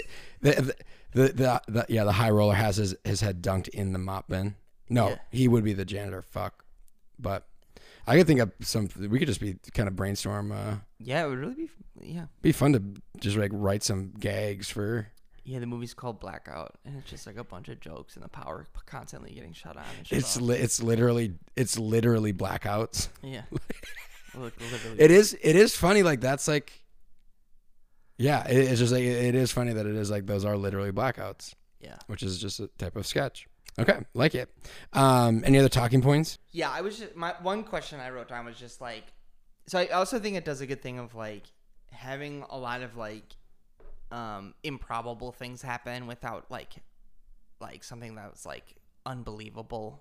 The high roller has his head dunked in the mop bin. No, he would be the janitor. Fuck. But I could think of we could just be kind of brainstorm. It would really be fun to just like write some gags for. Yeah, the movie's called Blackout, and it's just like a bunch of jokes and the power constantly getting shut on. And it's literally blackouts. Yeah, literally. It is funny. Like that's like, it's just like it is funny that it is like those are literally blackouts. Yeah, which is just a type of sketch. Okay, like it. Any other talking points? Yeah, I was just my one question I wrote down was just like, so I also think it does a good thing of like having a lot of like. Improbable things happen without like something that was like unbelievable.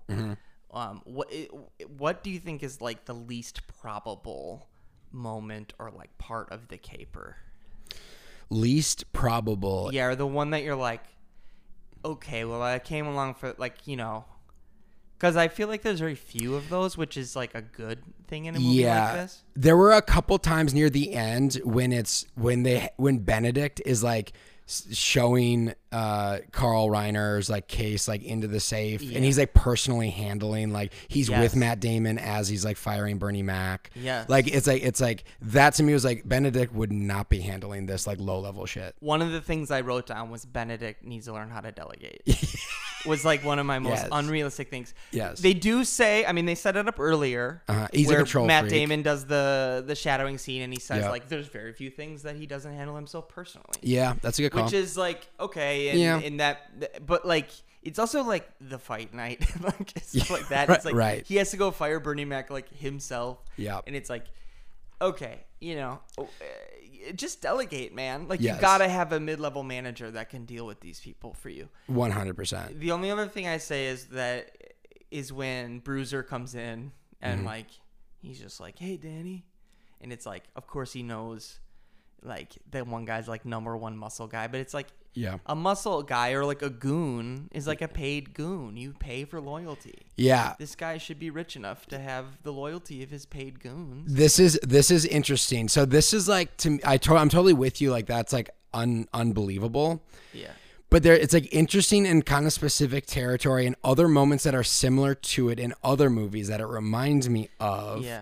What do you think is like the least probable moment or like part of the caper? Least probable. Yeah, or the one that you're like, okay, well I came along for like because I feel like there's very few of those, which is like a good thing in a movie like this. There were a couple times near the end when Benedict is like showing Carl Reiner's like case like into the safe, Yeah. and he's like personally handling like he's Yes. with Matt Damon as he's like firing Bernie Mac. Yes. Like it's like that to me was like Benedict would not be handling this like low level shit. One of the things I wrote down was Benedict needs to learn how to delegate. Was like one of my most Yes. unrealistic things. Yes. They do say, I mean, they set it up earlier. He's a where control Matt freak. Damon does the shadowing scene, and he says Yeah. like, "There's very few things that he doesn't handle himself personally." Yeah, that's a good call. Which is like okay, and Yeah. in that, but like it's also like the fight night, like stuff like that. Right, It's like right. he has to go fire Bernie Mac like himself. Yeah. and it's like okay, just delegate, man. Like Yes. you gotta have a mid-level manager that can deal with these people for you. 100%. The only other thing I say is when Bruiser comes in and Mm-hmm. like he's just like, "Hey, Danny," and it's like, of course he knows, like that one guy's like number one muscle guy, but it's like Yeah. a muscle guy or like a goon is like a paid goon. You pay for loyalty. Yeah. This guy should be rich enough to have the loyalty of his paid goons. This is interesting. So this is like to me, I'm totally with you. Like that's like unbelievable. Yeah. But it's like interesting in kind of specific territory and other moments that are similar to it in other movies that it reminds me of. Yeah.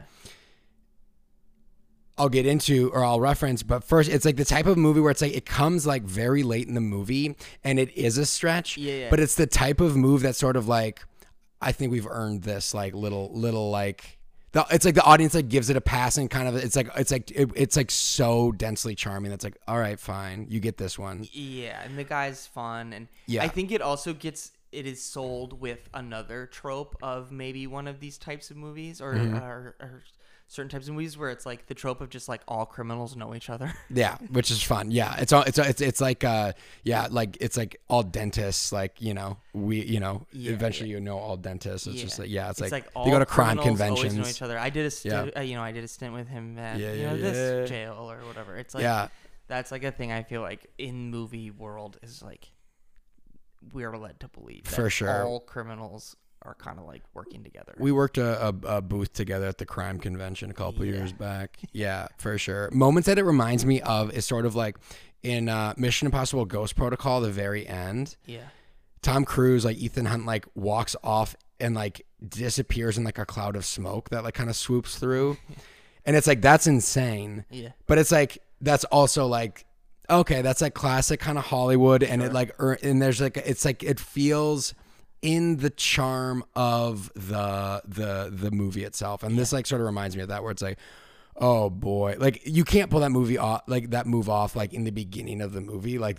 I'll get into or I'll reference, but first it's like the type of movie where it's like it comes like very late in the movie and it is a stretch. Yeah. But it's the type of move that's sort of like I think we've earned this like little like it's like the audience like gives it a pass and kind of it's like so densely charming that's like all right fine you get this one. Yeah, and the guy's fun, and Yeah. I think it also it is sold with another trope of maybe one of these types of movies or certain types of movies where it's like the trope of just like all criminals know each other. Yeah, which is fun. Yeah, it's like like it's like all dentists. Like eventually all dentists. It's just like it's like all they go to crime criminals always conventions. know each other. I did a Yeah. I did a stint with him at Yeah, this jail or whatever. It's like Yeah. that's like a thing I feel like in movie world is like we're led to believe that For sure. all criminals are kind of like working together. We worked a booth together at the crime convention a couple years back. Yeah, for sure. Moments that it reminds me of is sort of like in Mission Impossible Ghost Protocol, the very end. Yeah. Tom Cruise, like Ethan Hunt, like walks off and like disappears in like a cloud of smoke that like kind of swoops through. And it's like, that's insane. Yeah. But it's like, that's also like, okay, that's like classic kind of Hollywood. And it like, and there's like, it's like, it feels in the charm of the movie itself. And this like sort of reminds me of that where it's like, oh boy, like you can't pull that movie off, like that move off, like in the beginning of the movie. Like,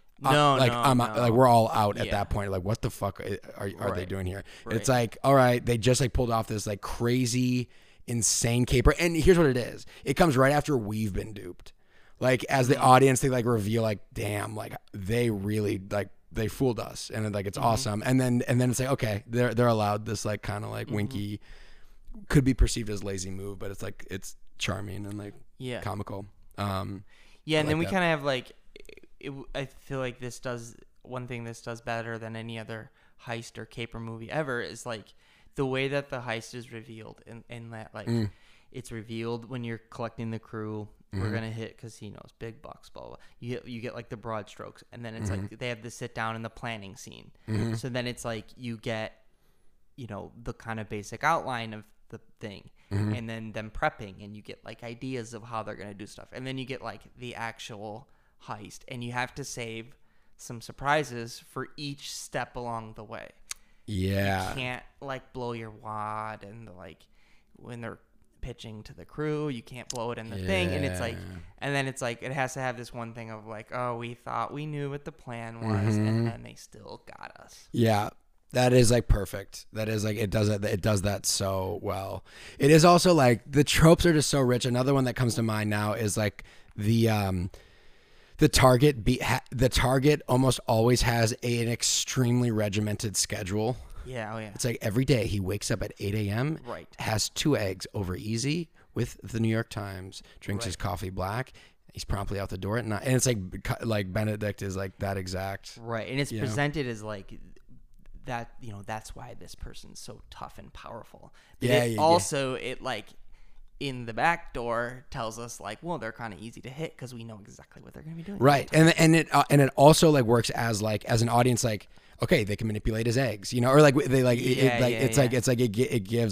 like we're all out at that point. Like, what the fuck are they doing here? Right. It's like, all right, they just like pulled off this like crazy, insane caper. And here's what it is. It comes right after we've been duped. Like as the audience, they like reveal like, damn, like they really like they fooled us, and like it's awesome. And then it's like, okay, they're allowed this like kind of like winky, could be perceived as lazy move, but it's like it's charming and like comical. And then we kind of have like, I feel like this does better than any other heist or caper movie ever is like the way that the heist is revealed, and that like it's revealed when you're collecting the crew. We're gonna hit casinos, big bucks, blah blah. You get like the broad strokes, and then it's like they have the sit down and the planning scene. So then it's like you get, the kind of basic outline of the thing, and then them prepping, and you get like ideas of how they're gonna do stuff, and then you get like the actual heist, and you have to save some surprises for each step along the way. Yeah, You can't like blow your wad, and like when they're pitching to the crew, you can't blow it in the thing, and it's like, and then it's like it has to have this one thing of like, oh, we thought we knew what the plan was, and then they still got us. Yeah, that is like perfect. That is like it does that so well. It is also like the tropes are just so rich. Another one that comes to mind now is like the target almost always has an extremely regimented schedule. Yeah, oh yeah. It's like every day he wakes up at 8 a.m., Right. has 2 eggs over easy with the New York Times, drinks his coffee black. He's promptly out the door at night. And it's like Benedict is like that exact. Right, and it's presented as like that, that's why this person's so tough and powerful. But it like in the back door tells us like, well, they're kind of easy to hit because we know exactly what they're going to be doing. Right. And it also like works as an audience, like, okay, they can manipulate his eggs, or like they like, it gives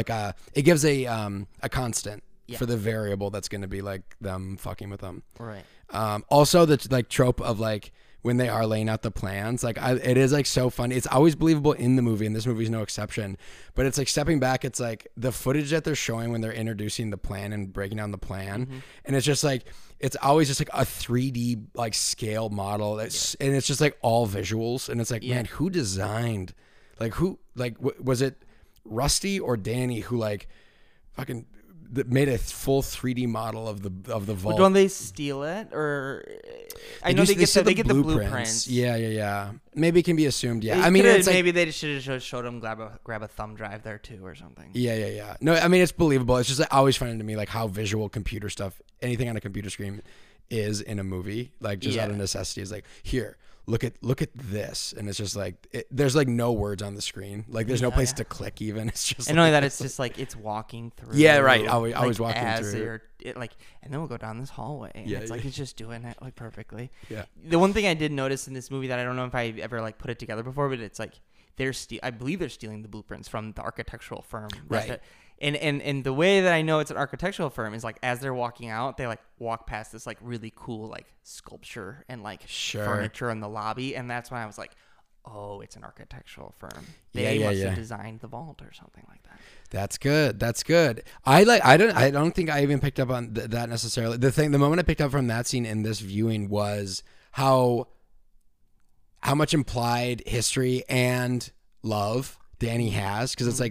a constant for the variable that's going to be like them fucking with them. Right. Also the like trope of like when they are laying out the plans, like it is like so funny. It's always believable in the movie, and this movie is no exception. But it's like stepping back, it's like the footage that they're showing when they're introducing the plan and breaking down the plan, and it's just like it's always just like a 3D like scale model, and it's just like all visuals, and it's like man, who designed, like was it Rusty or Danny who like fucking that made a full 3D model of the vault? Well, don't they steal it, or I know they get the blueprints. Yeah. Maybe it can be assumed. Yeah, I mean, it's maybe they should have showed them grab a thumb drive there too, or something. Yeah. No, I mean it's believable. It's just like, always funny to me like how visual computer stuff, anything on a computer screen, is in a movie. Like just out of necessity, is like here. Look at this, and it's just like there's like no words on the screen, like there's no place to click even. It's just and like, only that it's just like it's walking through. Yeah, right. Always walking through. And then we'll go down this hallway, and it's like it's just doing it like perfectly. Yeah. The one thing I did notice in this movie that I don't know if I ever like put it together before, but it's like I believe they're stealing the blueprints from the architectural firm. Right. And the way that I know it's an architectural firm is like as they're walking out, they like walk past this like really cool like sculpture and like furniture in the lobby, and that's when I was like, oh, it's an architectural firm. They must have designed the vault or something like that. That's good. I don't think I even picked up on that necessarily. The moment I picked up from that scene in this viewing was how much implied history and love Danny has, because it's like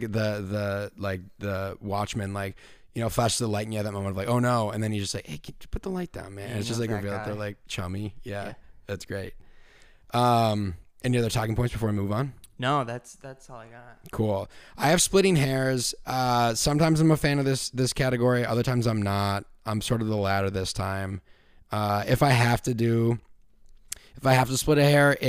the Watchman flashes the light and you have that moment of like, oh no, and then he's just like, hey, put the light down, man. And it's just like revealed that they're like chummy. Yeah, that's great. Any other talking points before we move on? No, that's all I got. Cool. I have splitting hairs. Sometimes I'm a fan of this category. Other times I'm not. I'm sort of the latter this time. If I have to split a hair,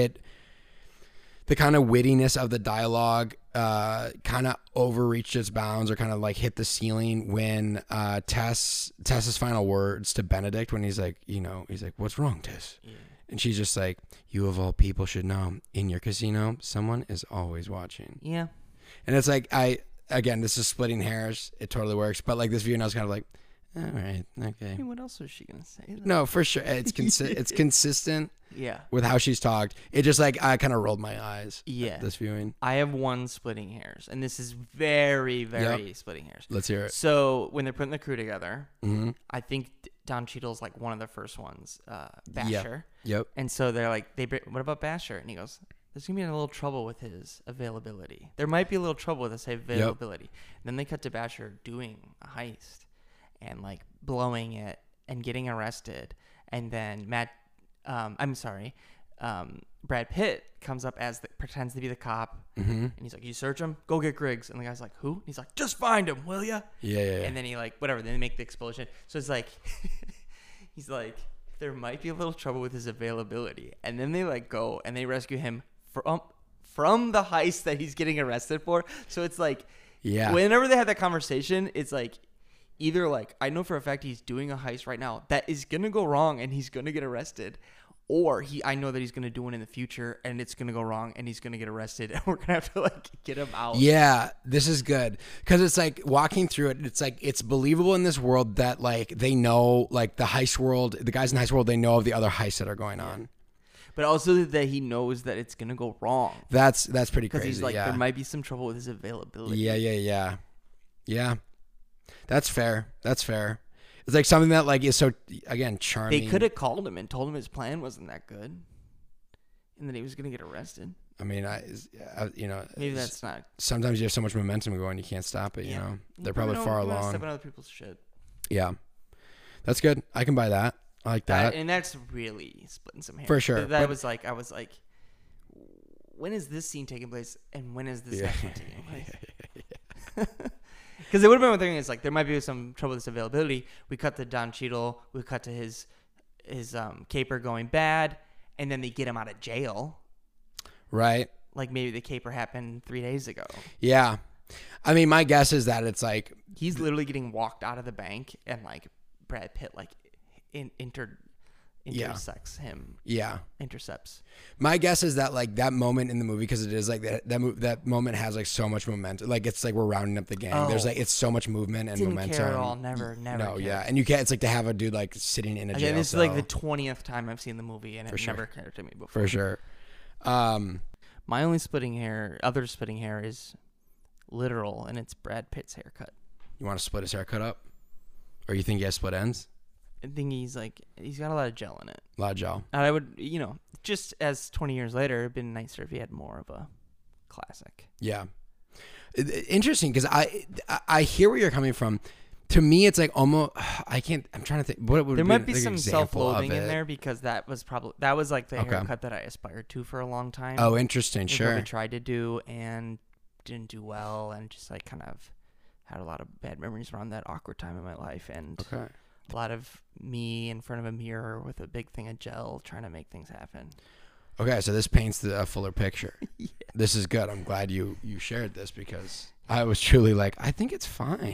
the kind of wittiness of the dialogue kind of overreached its bounds or kind of like hit the ceiling when Tess's final words to Benedict, when he's like, what's wrong, Tess? Yeah. And she's just like, you of all people should know, in your casino, someone is always watching. Yeah. And it's like, this is splitting hairs. It totally works. But like this view, and I was kind of like, all right, okay. I mean, what else was she going to say? No, for sure. It's consistent. Yeah. With how she's talked. It just like, I kind of rolled my eyes. Yeah. At this viewing. I have one splitting hairs, and this is very, very splitting hairs. Let's hear it. So when they're putting the crew together, I think Don Cheadle's like one of the first ones, Basher. Yep. And so they're like, what about Basher? And he goes, there's going to be a little trouble with his availability. There might be a little trouble with his availability. Yep. And then they cut to Basher doing a heist and like blowing it and getting arrested. And then Brad Pitt comes up pretends to be the cop, and he's like, "You search him? Go get Griggs." And the guy's like, "Who?" And he's like, "Just find him, will ya?" Yeah. And then he like whatever. Then they make the explosion. So it's like, he's like, there might be a little trouble with his availability. And then they like go and they rescue him from the heist that he's getting arrested for. So it's like, whenever they have that conversation, it's like, either like, I know for a fact he's doing a heist right now that is going to go wrong and he's going to get arrested, or I know that he's going to do one in the future and it's going to go wrong and he's going to get arrested and we're going to have to like get him out. Yeah, this is good. Because it's like walking through it, it's like it's believable in this world that like they know, like the heist world, the guys in the heist world, they know of the other heists that are going on. But also that he knows that it's going to go wrong. That's pretty crazy. Because he's like, there might be some trouble with his availability. Yeah. That's fair. It's like something that like is so, again, charming. They could have called him and told him his plan wasn't that good, and that he was going to get arrested. I mean, maybe that's not. Sometimes you have so much momentum going, you can't stop it. You know, they're probably far along. Step on other people's shit. Yeah, that's good. I can buy that. I like that. And that's really splitting some hair. For sure. I was like, when is this scene taking place, and when is this next one taking place? Because it would have been one thing. It's like there might be some trouble with his availability. We cut to Don Cheadle. We cut to his caper going bad, and then they get him out of jail. Right. Like maybe the caper happened 3 days ago. Yeah. I mean, my guess is that it's like He's literally getting walked out of the bank, and like Brad Pitt like intersects him. Yeah. Intercepts. My guess is that like that moment in the movie, because it is like that moment has like so much momentum. Like it's like we're rounding up the gang. There's like it's so much movement and Didn't momentum. care at all. Never. No, cared. yeah, and you can't. It's like to have a dude like sitting in a jail Again, this cell. is like the 20th time I've seen the movie, and it sure. never occurred to me before. For sure. My only splitting hair is literal, and it's Brad Pitt's haircut. You want to split his haircut up, or you think he has split ends? I think he's got a lot of gel in it. A lot of gel. And I would, just as 20 years later, it'd been nicer if he had more of a classic. Yeah. Interesting, because I hear where you're coming from. To me, it's like almost I'm trying to think. What would There be might be like some example of self-loathing in it? there because that was like the haircut that I aspired to for a long time. Oh, interesting. And Sure. what I tried to do and didn't do well, and just like kind of had a lot of bad memories around that awkward time in my life, and a lot of me in front of a mirror with a big thing of gel trying to make things happen. Okay, so this paints a fuller picture. Yeah. This is good. I'm glad you shared this, because I was truly like, I think it's fine.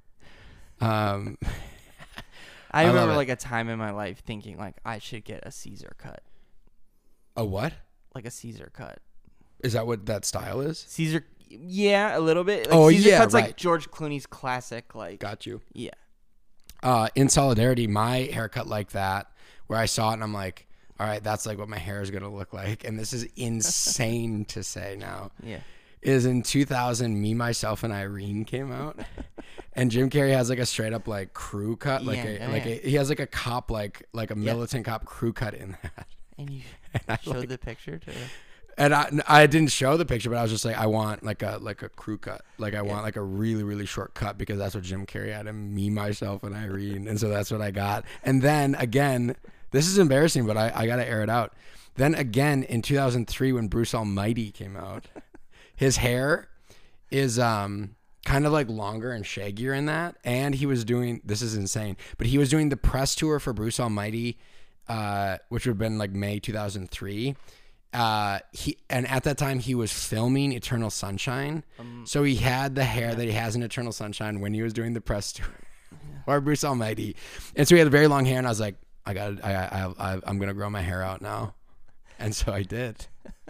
I remember like a time in my life thinking like I should get a Caesar cut. A what? Like a Caesar cut. Is that what that style is? Caesar, yeah, a little bit. Like Caesar cut's right. like George Clooney's classic. Like, got you. Yeah. In solidarity, my haircut like that, where I saw it and I'm like, all right, that's like what my hair is gonna look like, and this is insane to say now. Yeah. Is in 2000, Me, Myself, and Irene came out, and Jim Carrey has like a straight up like crew cut, he has like a cop like a militant cop crew cut in that. And you showed the picture to. And I didn't show the picture, but I was just like, I want like a crew cut, like I want like a really really short cut, because that's what Jim Carrey had in Me, Myself, and Irene, and so that's what I got. And then again, this is embarrassing, but I gotta air it out. Then again in 2003, when Bruce Almighty came out. His hair is kind of like longer and shaggier in that. And he was doing, this is insane, but he was doing the press tour for Bruce Almighty, which would have been like May 2003. And at that time he was filming Eternal Sunshine. So he had the hair that he has in Eternal Sunshine when he was doing the press tour or Bruce Almighty. And so he had very long hair, and I was like, I'm going to grow my hair out now. And so I did.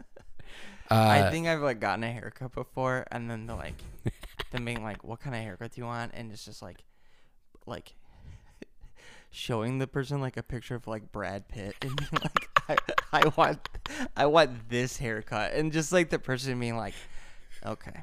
I think I've like gotten a haircut before, and then them being like, "What kind of haircut do you want?" And it's just like showing the person like a picture of like Brad Pitt, and being like, I want this haircut, and just like the person being like, okay,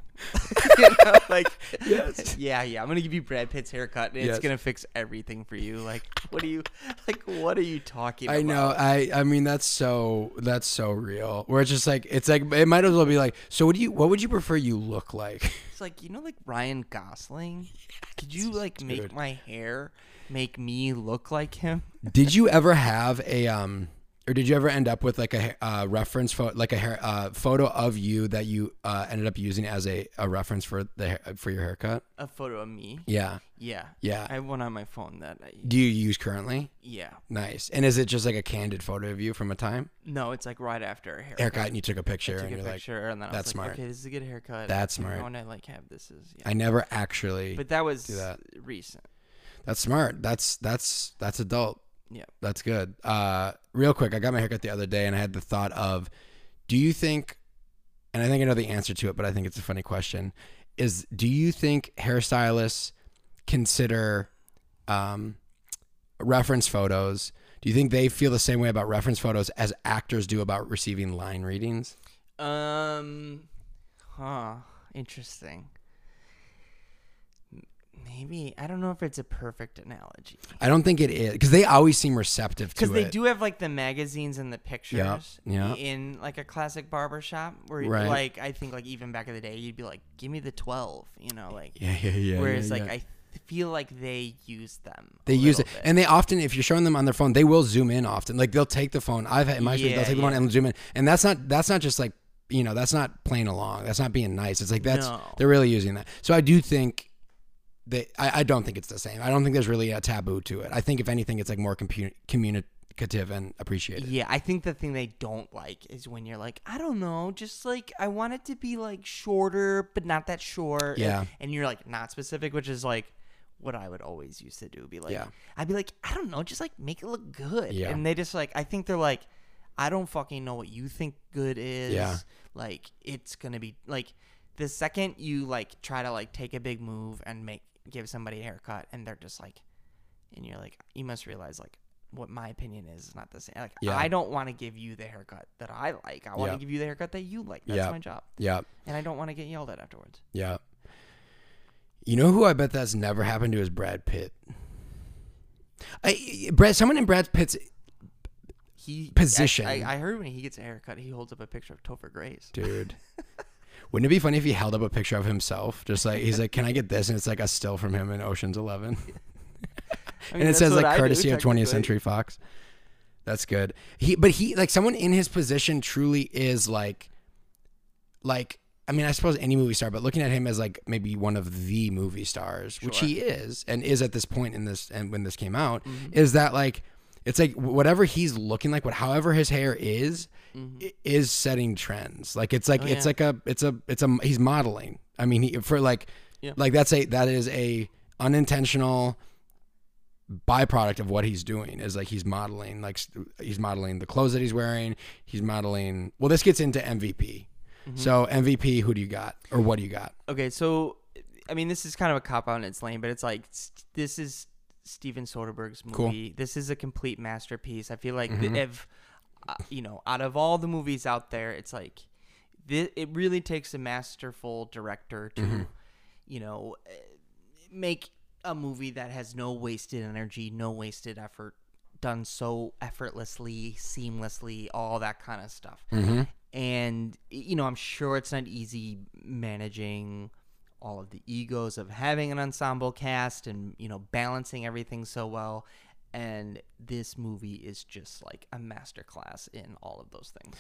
yes. yeah, I'm gonna give you Brad Pitt's haircut, and it's gonna fix everything for you. Like, what are you talking about? I know. I mean, that's so real. Where it's just like, it might as well be like, so what would you prefer you look like? It's like, like Ryan Gosling. Could you like make my hair make me look like him? Did you ever have or did you ever end up with like a reference photo, like a photo of you that you ended up using as a reference for your haircut? A photo of me? Yeah. Yeah. Yeah. I have one on my phone that Do you use currently? Yeah. Nice. And is it just like a candid photo of you from a time? No, it's like right after a haircut. Haircut, and you took a picture. And then that's I was like, smart. okay, this is a good haircut. That's smart. I want to like have this as. Yeah. I never actually. But that was do that. recent. That's smart. That's adult. Yeah. That's good. Real quick, I got my haircut the other day, and I had the thought of, do you think, and I think I know the answer to it, but I think it's a funny question, do you think hairstylists consider reference photos? Do you think they feel the same way about reference photos as actors do about receiving line readings? Interesting. Maybe. I don't know if it's a perfect analogy. I don't think it is, because they always seem receptive to it. Because they do have like the magazines and the pictures yeah. in like a classic barbershop where like I think like even back in the day you'd be like, give me the 12, like yeah. Whereas I feel like they use them. They use it, and they often, if you're showing them on their phone, they will zoom in often. Like they'll take the phone. I've had in my experience, they'll take the phone and zoom in, and that's not just like that's not playing along. That's not being nice. It's like they're really using that. So I do think. I don't think it's the same. I don't think there's really a taboo to it. I think if anything, it's like more and appreciated. Yeah, I think the thing they don't like is when you're like, I don't know, just like I want it to be like shorter, but not that short. Yeah. And you're like not specific, which is like what I would always used to do. Be like, Yeah. I'd be like, I don't know, just like make it look good. Yeah. And they just like, I think they're like, I don't fucking know what you think good is. Yeah. Like it's gonna be like the second you like try to like take a big move and give somebody a haircut, and they're just like, and you're like, you must realize like what my opinion is not the same. Like Yeah. I don't want to give you the haircut that I like. I want to Yeah. give you the haircut that you like. That's Yeah. my job. Yeah. And I don't want to get yelled at afterwards. Yeah. You know who I bet that's never happened to is Brad Pitt. Someone in Brad Pitt's position. I heard when he gets a haircut, he holds up a picture of Topher Grace. Dude. Wouldn't it be funny if he held up a picture of himself? Just like, he's like, can I get this? And it's like a still from him in Ocean's 11. I mean, And it that's says what like I do, courtesy of 20th technically. Century Fox. That's good. He like someone in his position truly is like, I mean, I suppose any movie star, but looking at him as like maybe one of the movie stars, which Sure. he is and is at this point in this, and when this came out, Mm-hmm. is that like, it's like whatever he's looking like, however his hair is setting trends. Like it's like Oh, it's yeah. like he's modeling. I mean, Yeah. like that is a unintentional byproduct of what he's doing. Is like he's modeling the clothes that he's wearing. He's modeling. Well, this gets into MVP. Mm-hmm. So MVP, who do you got, or what do you got? Okay, so I mean, this is kind of a cop out in its lane, but it's like this is Steven Soderbergh's movie. Cool. This is a complete masterpiece. I feel like Mm-hmm. if out of all the movies out there, it's like it really takes a masterful director to Mm-hmm. make a movie that has no wasted energy, no wasted effort, done so effortlessly, seamlessly, all that kind of stuff. Mm-hmm. And I'm sure it's not easy managing all of the egos of having an ensemble cast and balancing everything so well. And this movie is just like a masterclass in all of those things.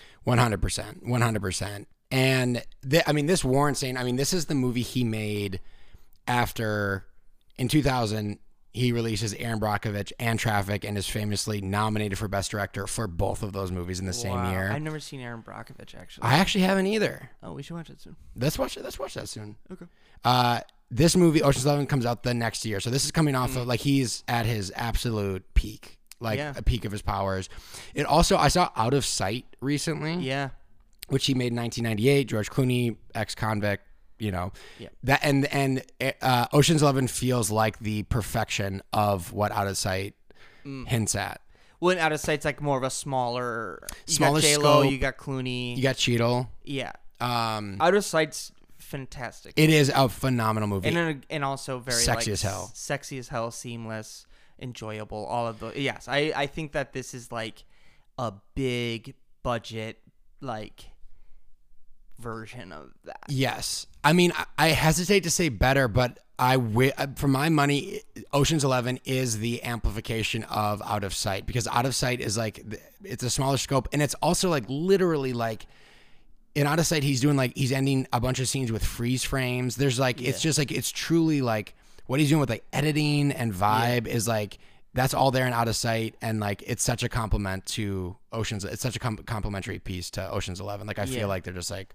100%. And this warrants saying, this is the movie he made after, in 2000, he releases Aaron Brockovich and Traffic and is famously nominated for Best Director for both of those movies in the same Wow. year. I've never seen Aaron Brockovich, actually. I actually haven't either. Oh, we should watch it soon. Let's watch that soon. Okay. This movie, Ocean's 11, comes out the next year. So this is coming off of, like, he's at his absolute peak, like Yeah. a peak of his powers. It also, I saw Out of Sight recently, Yeah. which he made in 1998. George Clooney, ex-convict, Yeah. that, and Ocean's 11 feels like the perfection of what Out of Sight hints at. Well, Out of Sight's like more of a smaller Smaller you got J-Lo, scope. you got Clooney. You got Cheadle. Yeah. Um, Out of Sight's fantastic. it is a phenomenal movie. And also very Sexy like, as hell. Sexy as hell, seamless, enjoyable, all of those. Yes, I think that this is like a big budget like version of that. Yes. I mean, I hesitate to say better, but for my money, Ocean's 11 is the amplification of Out of Sight, because Out of Sight is like, it's a smaller scope, and it's also like literally like, in Out of Sight, he's ending a bunch of scenes with freeze frames. There's like, it's just like, it's truly like what he's doing with like editing and vibe is like, that's all there in Out of Sight. And like, it's such a compliment to Ocean's. It's such a complimentary piece to Ocean's 11. Like, I feel like they're just like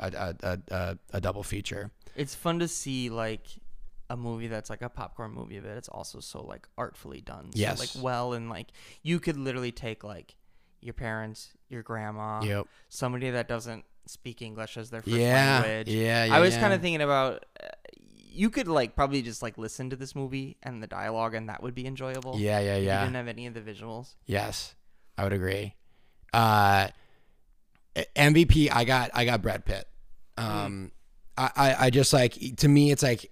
a double feature. It's fun to see like a movie that's like a popcorn movie, but it's also so like artfully done. So, Yes. like well, and like you could literally take like your parents, your grandma, Yep. somebody that doesn't speak English as their first Yeah. language. Yeah. I was kind of thinking about you could like probably just like listen to this movie and the dialogue, and that would be enjoyable. Yeah. If you didn't have any of the visuals. Yes, I would agree. MVP, I got Brad Pitt. I just like, to me, it's like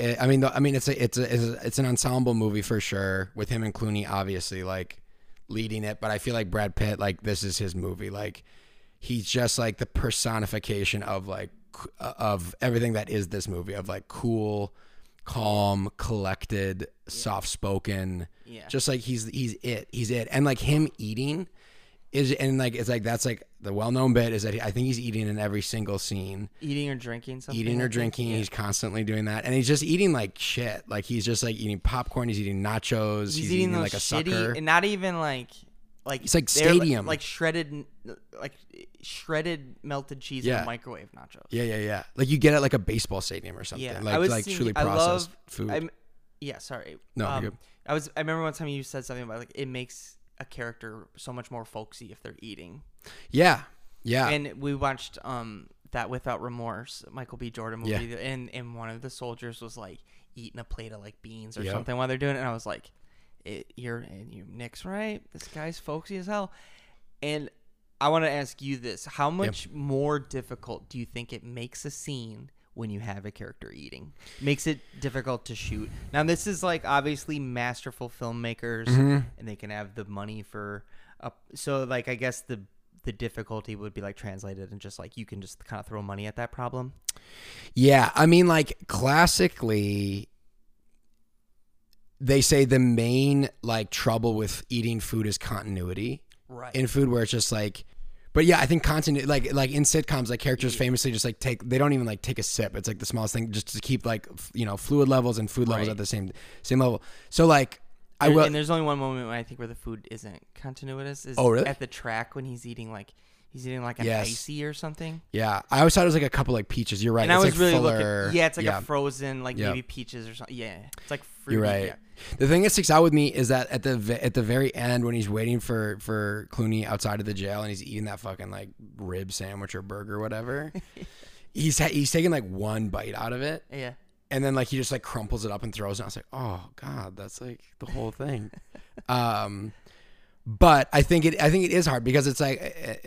it's an ensemble movie for sure, with him and Clooney obviously like leading it, but I feel like Brad Pitt, like, this is his movie. Like, he's just like the personification of like of everything that is this movie, of like cool, calm, collected, soft-spoken. Yeah. Just like he's it. And like him eating is, and like, it's like, that's like the well-known bit is that I think he's eating in every single scene. Eating or drinking something. Eating I or think. drinking. Yeah. He's constantly doing that. And he's just eating like shit. Like, he's just like eating popcorn. He's eating nachos. He's eating those like a shitty, sucker. and not even like like It's like they're stadium. like shredded melted cheese Yeah. with microwave nachos. Yeah. Like you get at like a baseball stadium or something. Yeah, Like truly processed food. Yeah, sorry. No, you're good. I remember one time you said something about like it makes a character so much more folksy if they're eating. Yeah. And we watched that Without Remorse, Michael B. Jordan movie, Yeah. and one of the soldiers was like eating a plate of like beans or Yep. something while they're doing it, and I was like, Nick's right. This guy's folksy as hell. And I want to ask you this: how much more difficult do you think it makes a scene when you have a character eating? Makes it difficult to shoot. Now, this is like obviously masterful filmmakers, and they can have the money for. So, like, I guess the difficulty would be like translated and just like you can just kind of throw money at that problem. Yeah, I mean, like classically, they say the main like trouble with eating food is continuity. Right. In food, where it's just like, but yeah, I think continuity, like in sitcoms, like characters famously just like they don't even like take a sip. It's like the smallest thing, just to keep like fluid levels and food levels at the same level. So like. And there's only one moment I think where the food isn't continuous. Is really? At the track when he's eating like an icy or something. Yeah, I always thought it was like a couple like peaches. You're right. And it's I was like really fuller, looking. Yeah, it's like a frozen like maybe peaches or something. Yeah, it's like fruity. You're right. Yeah. The thing that sticks out with me is that at the very end when he's waiting for Clooney outside of the jail and he's eating that fucking like rib sandwich or burger or whatever, he's taking like one bite out of it. Yeah. And then like he just like crumples it up and throws it. I was like, oh God, that's like the whole thing. But I think it is hard because it's like,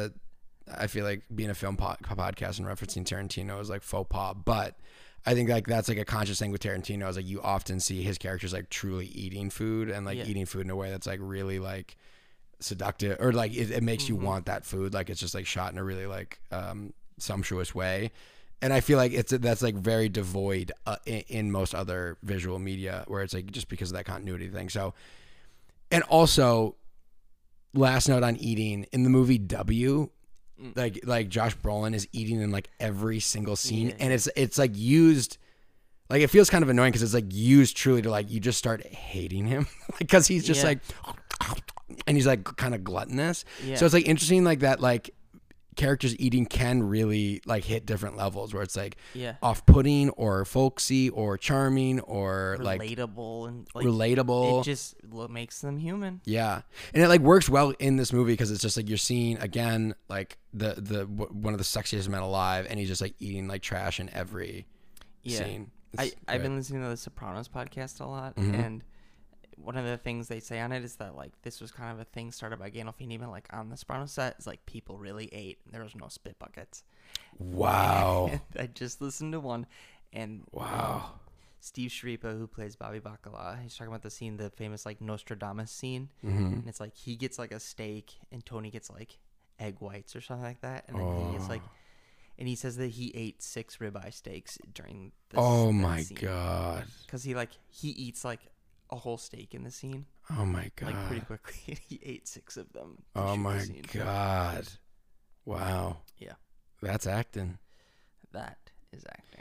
I feel like being a film podcast and referencing Tarantino is like faux pas, but I think like that's like a conscious thing with Tarantino is like you often see his characters like truly eating food and like eating food in a way that's like really like seductive or like it makes you want that food. Like it's just like shot in a really like sumptuous way. And I feel like that's like very devoid in most other visual media where it's like just because of that continuity thing. So, and also last note on eating in the movie W, like Josh Brolin is eating in like every single scene and it's like used, like it feels kind of annoying because it's like used truly to like, you just start hating him because he's just like, and he's like kind of gluttonous. So it's like interesting like that, like, characters eating can really like hit different levels where it's like off-putting or folksy or charming or relatable and like relatable. It just makes them human. Yeah, and it like works well in this movie because it's just like you're seeing again like the one of the sexiest men alive, and he's just like eating like trash in every scene. I've been listening to the Sopranos podcast a lot, and one of the things they say on it is that like this was kind of a thing started by Gandolfini, but like on the Sopranos set is like people really ate. There was no spit buckets. Wow. And I just listened to one, and Steve Schreiber, who plays Bobby Bacala, he's talking about the scene, the famous like Nostradamus scene, and it's like he gets like a steak and Tony gets like egg whites or something like that, and then he gets like, and he says that he ate 6 ribeye steaks during this. Oh my scene. God. Because he eats like a whole steak in the scene. Oh my God. Like pretty quickly. He ate 6 of them. Oh my God. Wow. Yeah. That's acting. That is acting.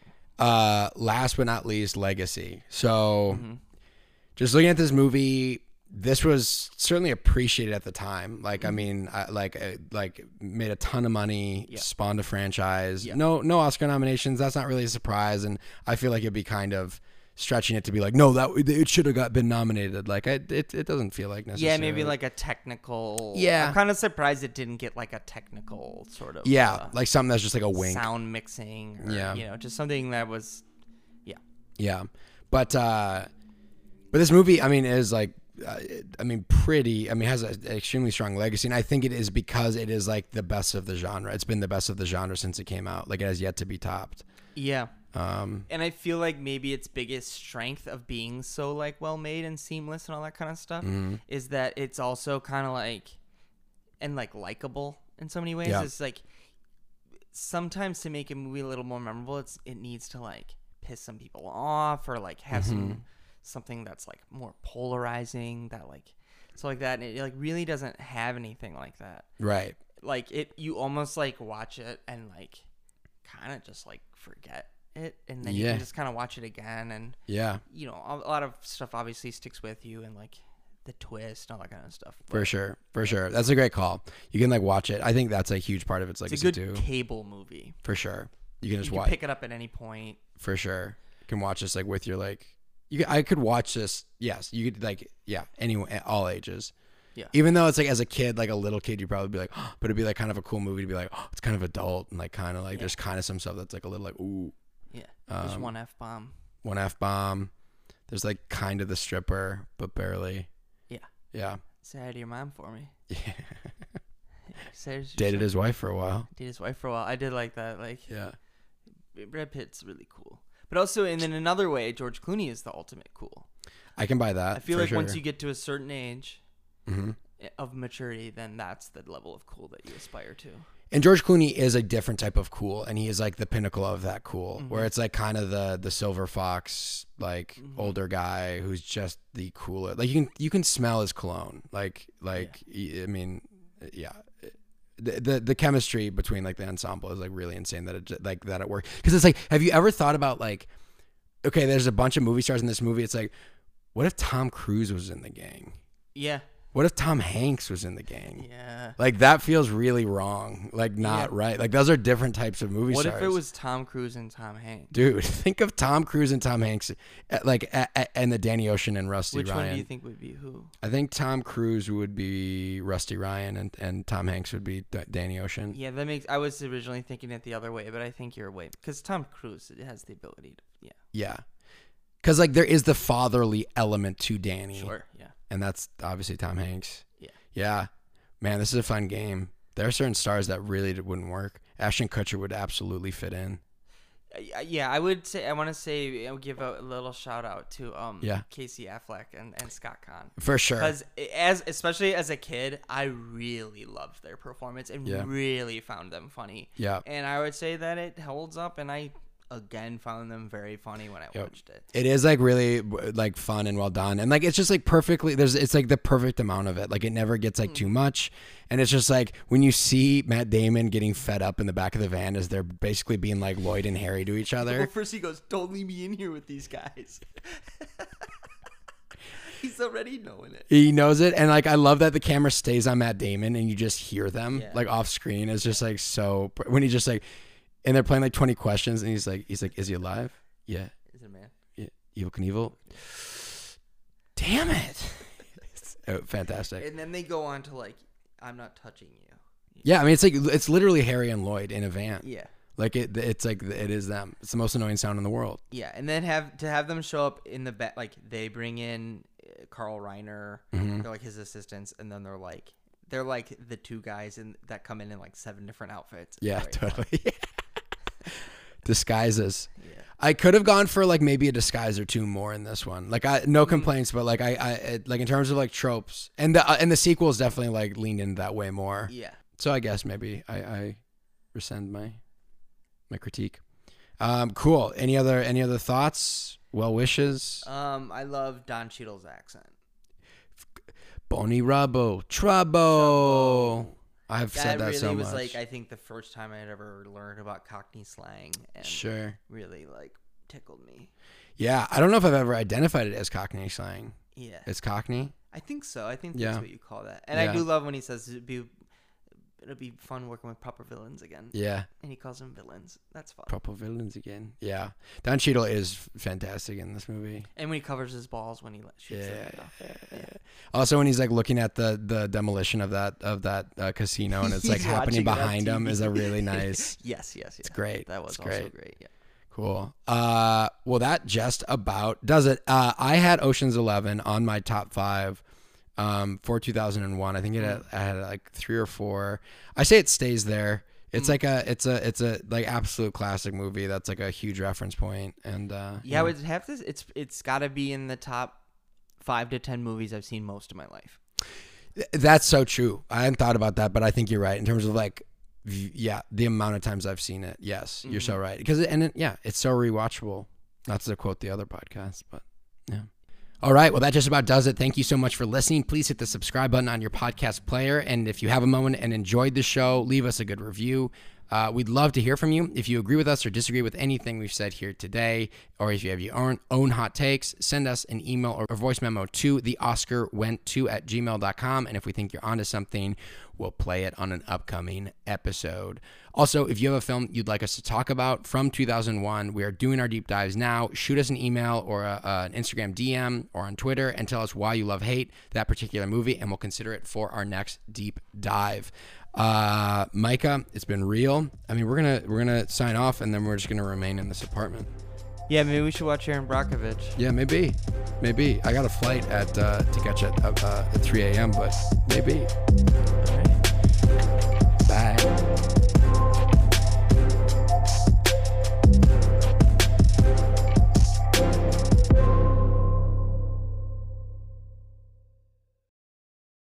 Last but not least, legacy. So just looking at this movie, this was certainly appreciated at the time. Like, I mean, like made a ton of money, spawned a franchise. No Oscar nominations. That's not really a surprise. And I feel like it'd be kind of stretching it to be like, no, that it should have been nominated. Like it doesn't feel like necessarily. Yeah, maybe like a technical. Yeah, I'm kind of surprised it didn't get like a technical sort of. Yeah, like something that's just like a wink. Sound mixing. Or, just something that was. Yeah. Yeah, but this movie, I mean, is like, pretty. I mean, has an extremely strong legacy, and I think it is because it is like the best of the genre. It's been the best of the genre since it came out. Like it has yet to be topped. Yeah. And I feel like maybe its biggest strength of being so like well made and seamless and all that kind of stuff is that it's also kind of like and like likable in so many ways. Yeah. It's like sometimes to make a movie a little more memorable, it needs to like piss some people off or like have something that's like more polarizing that like so like that. And it like really doesn't have anything like that. Right. Like you almost like watch it and like kind of just like forget it, and then you can just kind of watch it again, and a lot of stuff obviously sticks with you, and like the twist and all that kind of stuff. For sure. That's a great call. You can like watch it. I think that's a huge part of its legacy It's a good too. cable movie. For sure. You can just You watch. can pick it up at any point. For sure. You can watch this like with your like. I could watch this. Yes, you could like anyone, all ages. Yeah. Even though it's like as a kid, like a little kid, you'd probably be like, oh, but it'd be like kind of a cool movie to be like, oh, it's kind of adult and like kind of like there's kind of some stuff that's like a little like ooh. Yeah. There's one F-bomb. One F-bomb. There's like kind of the stripper, but barely. Yeah. Yeah. Say hi to your mom for me. Yeah. Dated his wife for a while. Dated his wife for a while. I did like that. Like, Yeah. Brad Pitt's really cool. But also, and in another way, George Clooney is the ultimate cool. I can buy that. I feel for like sure. once you get to a certain age Mm-hmm. of maturity, then that's the level of cool that you aspire to. And George Clooney is a different type of cool, and he is like the pinnacle of that cool, Mm-hmm. where it's like kind of the silver fox, like older guy who's just the cooler. Like you can smell his cologne. Like I mean, yeah. The chemistry between like the ensemble is like really insane that it works. Because it's like, have you ever thought about like, okay, there's a bunch of movie stars in this movie. It's like, what if Tom Cruise was in the gang? Yeah. What if Tom Hanks was in the gang? Yeah. Like that feels really wrong. Like not right. Like those are different types of movie stars. What if it was Tom Cruise and Tom Hanks? Dude, think of Tom Cruise and Tom Hanks, and the Danny Ocean and Rusty Which Ryan. one do you think would be who? I think Tom Cruise would be Rusty Ryan, and Tom Hanks would be Danny Ocean. Yeah, that makes. I was originally thinking it the other way, but I think you're way because Tom Cruise has the ability to. Yeah. Yeah, because like there is the fatherly element to Danny, Sure. Yeah. and that's obviously Tom Hanks. Yeah. Yeah, man, this is a fun game. There are certain stars that really wouldn't work. Ashton Kutcher would absolutely fit in. Yeah, I would say. I want to say. I would give a little shout out to Casey Affleck and Scott Conn. For sure. Because especially as a kid, I really loved their performance and really found them funny. Yeah. And I would say that it holds up, and I again found them very funny when I watched it. It is like really like fun and well done, and like it's just like perfectly. It's like the perfect amount of it. Like it never gets like too much, and it's just like when you see Matt Damon getting fed up in the back of the van as they're basically being like Lloyd and Harry to each other. Well, first he goes, "Don't leave me in here with these guys." He's already knowing it. He knows it, and like I love that the camera stays on Matt Damon, and you just hear them like off screen. It's just like so when he just like. And they're playing like 20 questions, and he's like, is he alive? Yeah. Is it a man? Yeah. Evil Knievel. Damn it. Fantastic. And then they go on to like, I'm not touching you. Yeah, I mean it's literally Harry and Lloyd in a van. Yeah. Like it's like it is them. It's the most annoying sound in the world. Yeah, and then have them show up in the back, like they bring in Carl Reiner, they're like his assistants, and then they're like the two guys that come in like 7 different outfits. Yeah, Very totally. Disguises. Yeah. I could have gone for like maybe a disguise or two more in this one. Like no complaints, but like I like in terms of like tropes and the sequels definitely like leaned into that way more. Yeah. So I guess maybe I rescind my critique. Cool. Any other thoughts? Well wishes? I love Don Cheadle's accent. Bonnie Rubbo. Trouble. I've said that really so much. was like I think the first time I had ever learned about Cockney slang and Sure. really like tickled me. Yeah, I don't know if I've ever identified it as Cockney slang. Yeah. It's Cockney? I think so. I think Yeah. that's what you call that. And Yeah. I do love when he says it'll be fun working with proper villains again. Yeah. And he calls them villains. That's fun. Proper villains again. Yeah. Don Cheadle is fantastic in this movie. And when he covers his balls when he shoots them off. Yeah. Also, when he's like looking at the demolition of that casino and it's like He's happening watching it on behind him TV. is a really nice. Yes. It's great. That was It's also great. great. Yeah. Cool. Well, that just about does it. I had Ocean's 11 on my top 5 for 2001. I think I had like 3 or 4. I say it stays there. It's like it's a like absolute classic movie. That's like a huge reference point. And I would have to. It's got to be in the top 5 to 10 movies I've seen most of my life. That's so true. I hadn't thought about that, but I think you're right in terms of like, yeah, the amount of times I've seen it. Yes, you're so right. Because it's so rewatchable. Not to quote the other podcast, but yeah. All right. Well, that just about does it. Thank you so much for listening. Please hit the subscribe button on your podcast player. And if you have a moment and enjoyed the show, leave us a good review. We'd love to hear from you. If you agree with us or disagree with anything we've said here today, or if you have your own hot takes, send us an email or voice memo to theoscarwent2@gmail.com. And if we think you're onto something, we'll play it on an upcoming episode. Also, if you have a film you'd like us to talk about from 2001, we are doing our deep dives now. Shoot us an email or an Instagram DM or on Twitter and tell us why you love hate that particular movie, and we'll consider it for our next deep dive. Micah, it's been real. I mean, we're gonna sign off, and then we're just gonna remain in this apartment. Yeah, maybe we should watch Aaron Brockovich. Yeah, maybe. I got a flight to catch at 3 a.m., but maybe.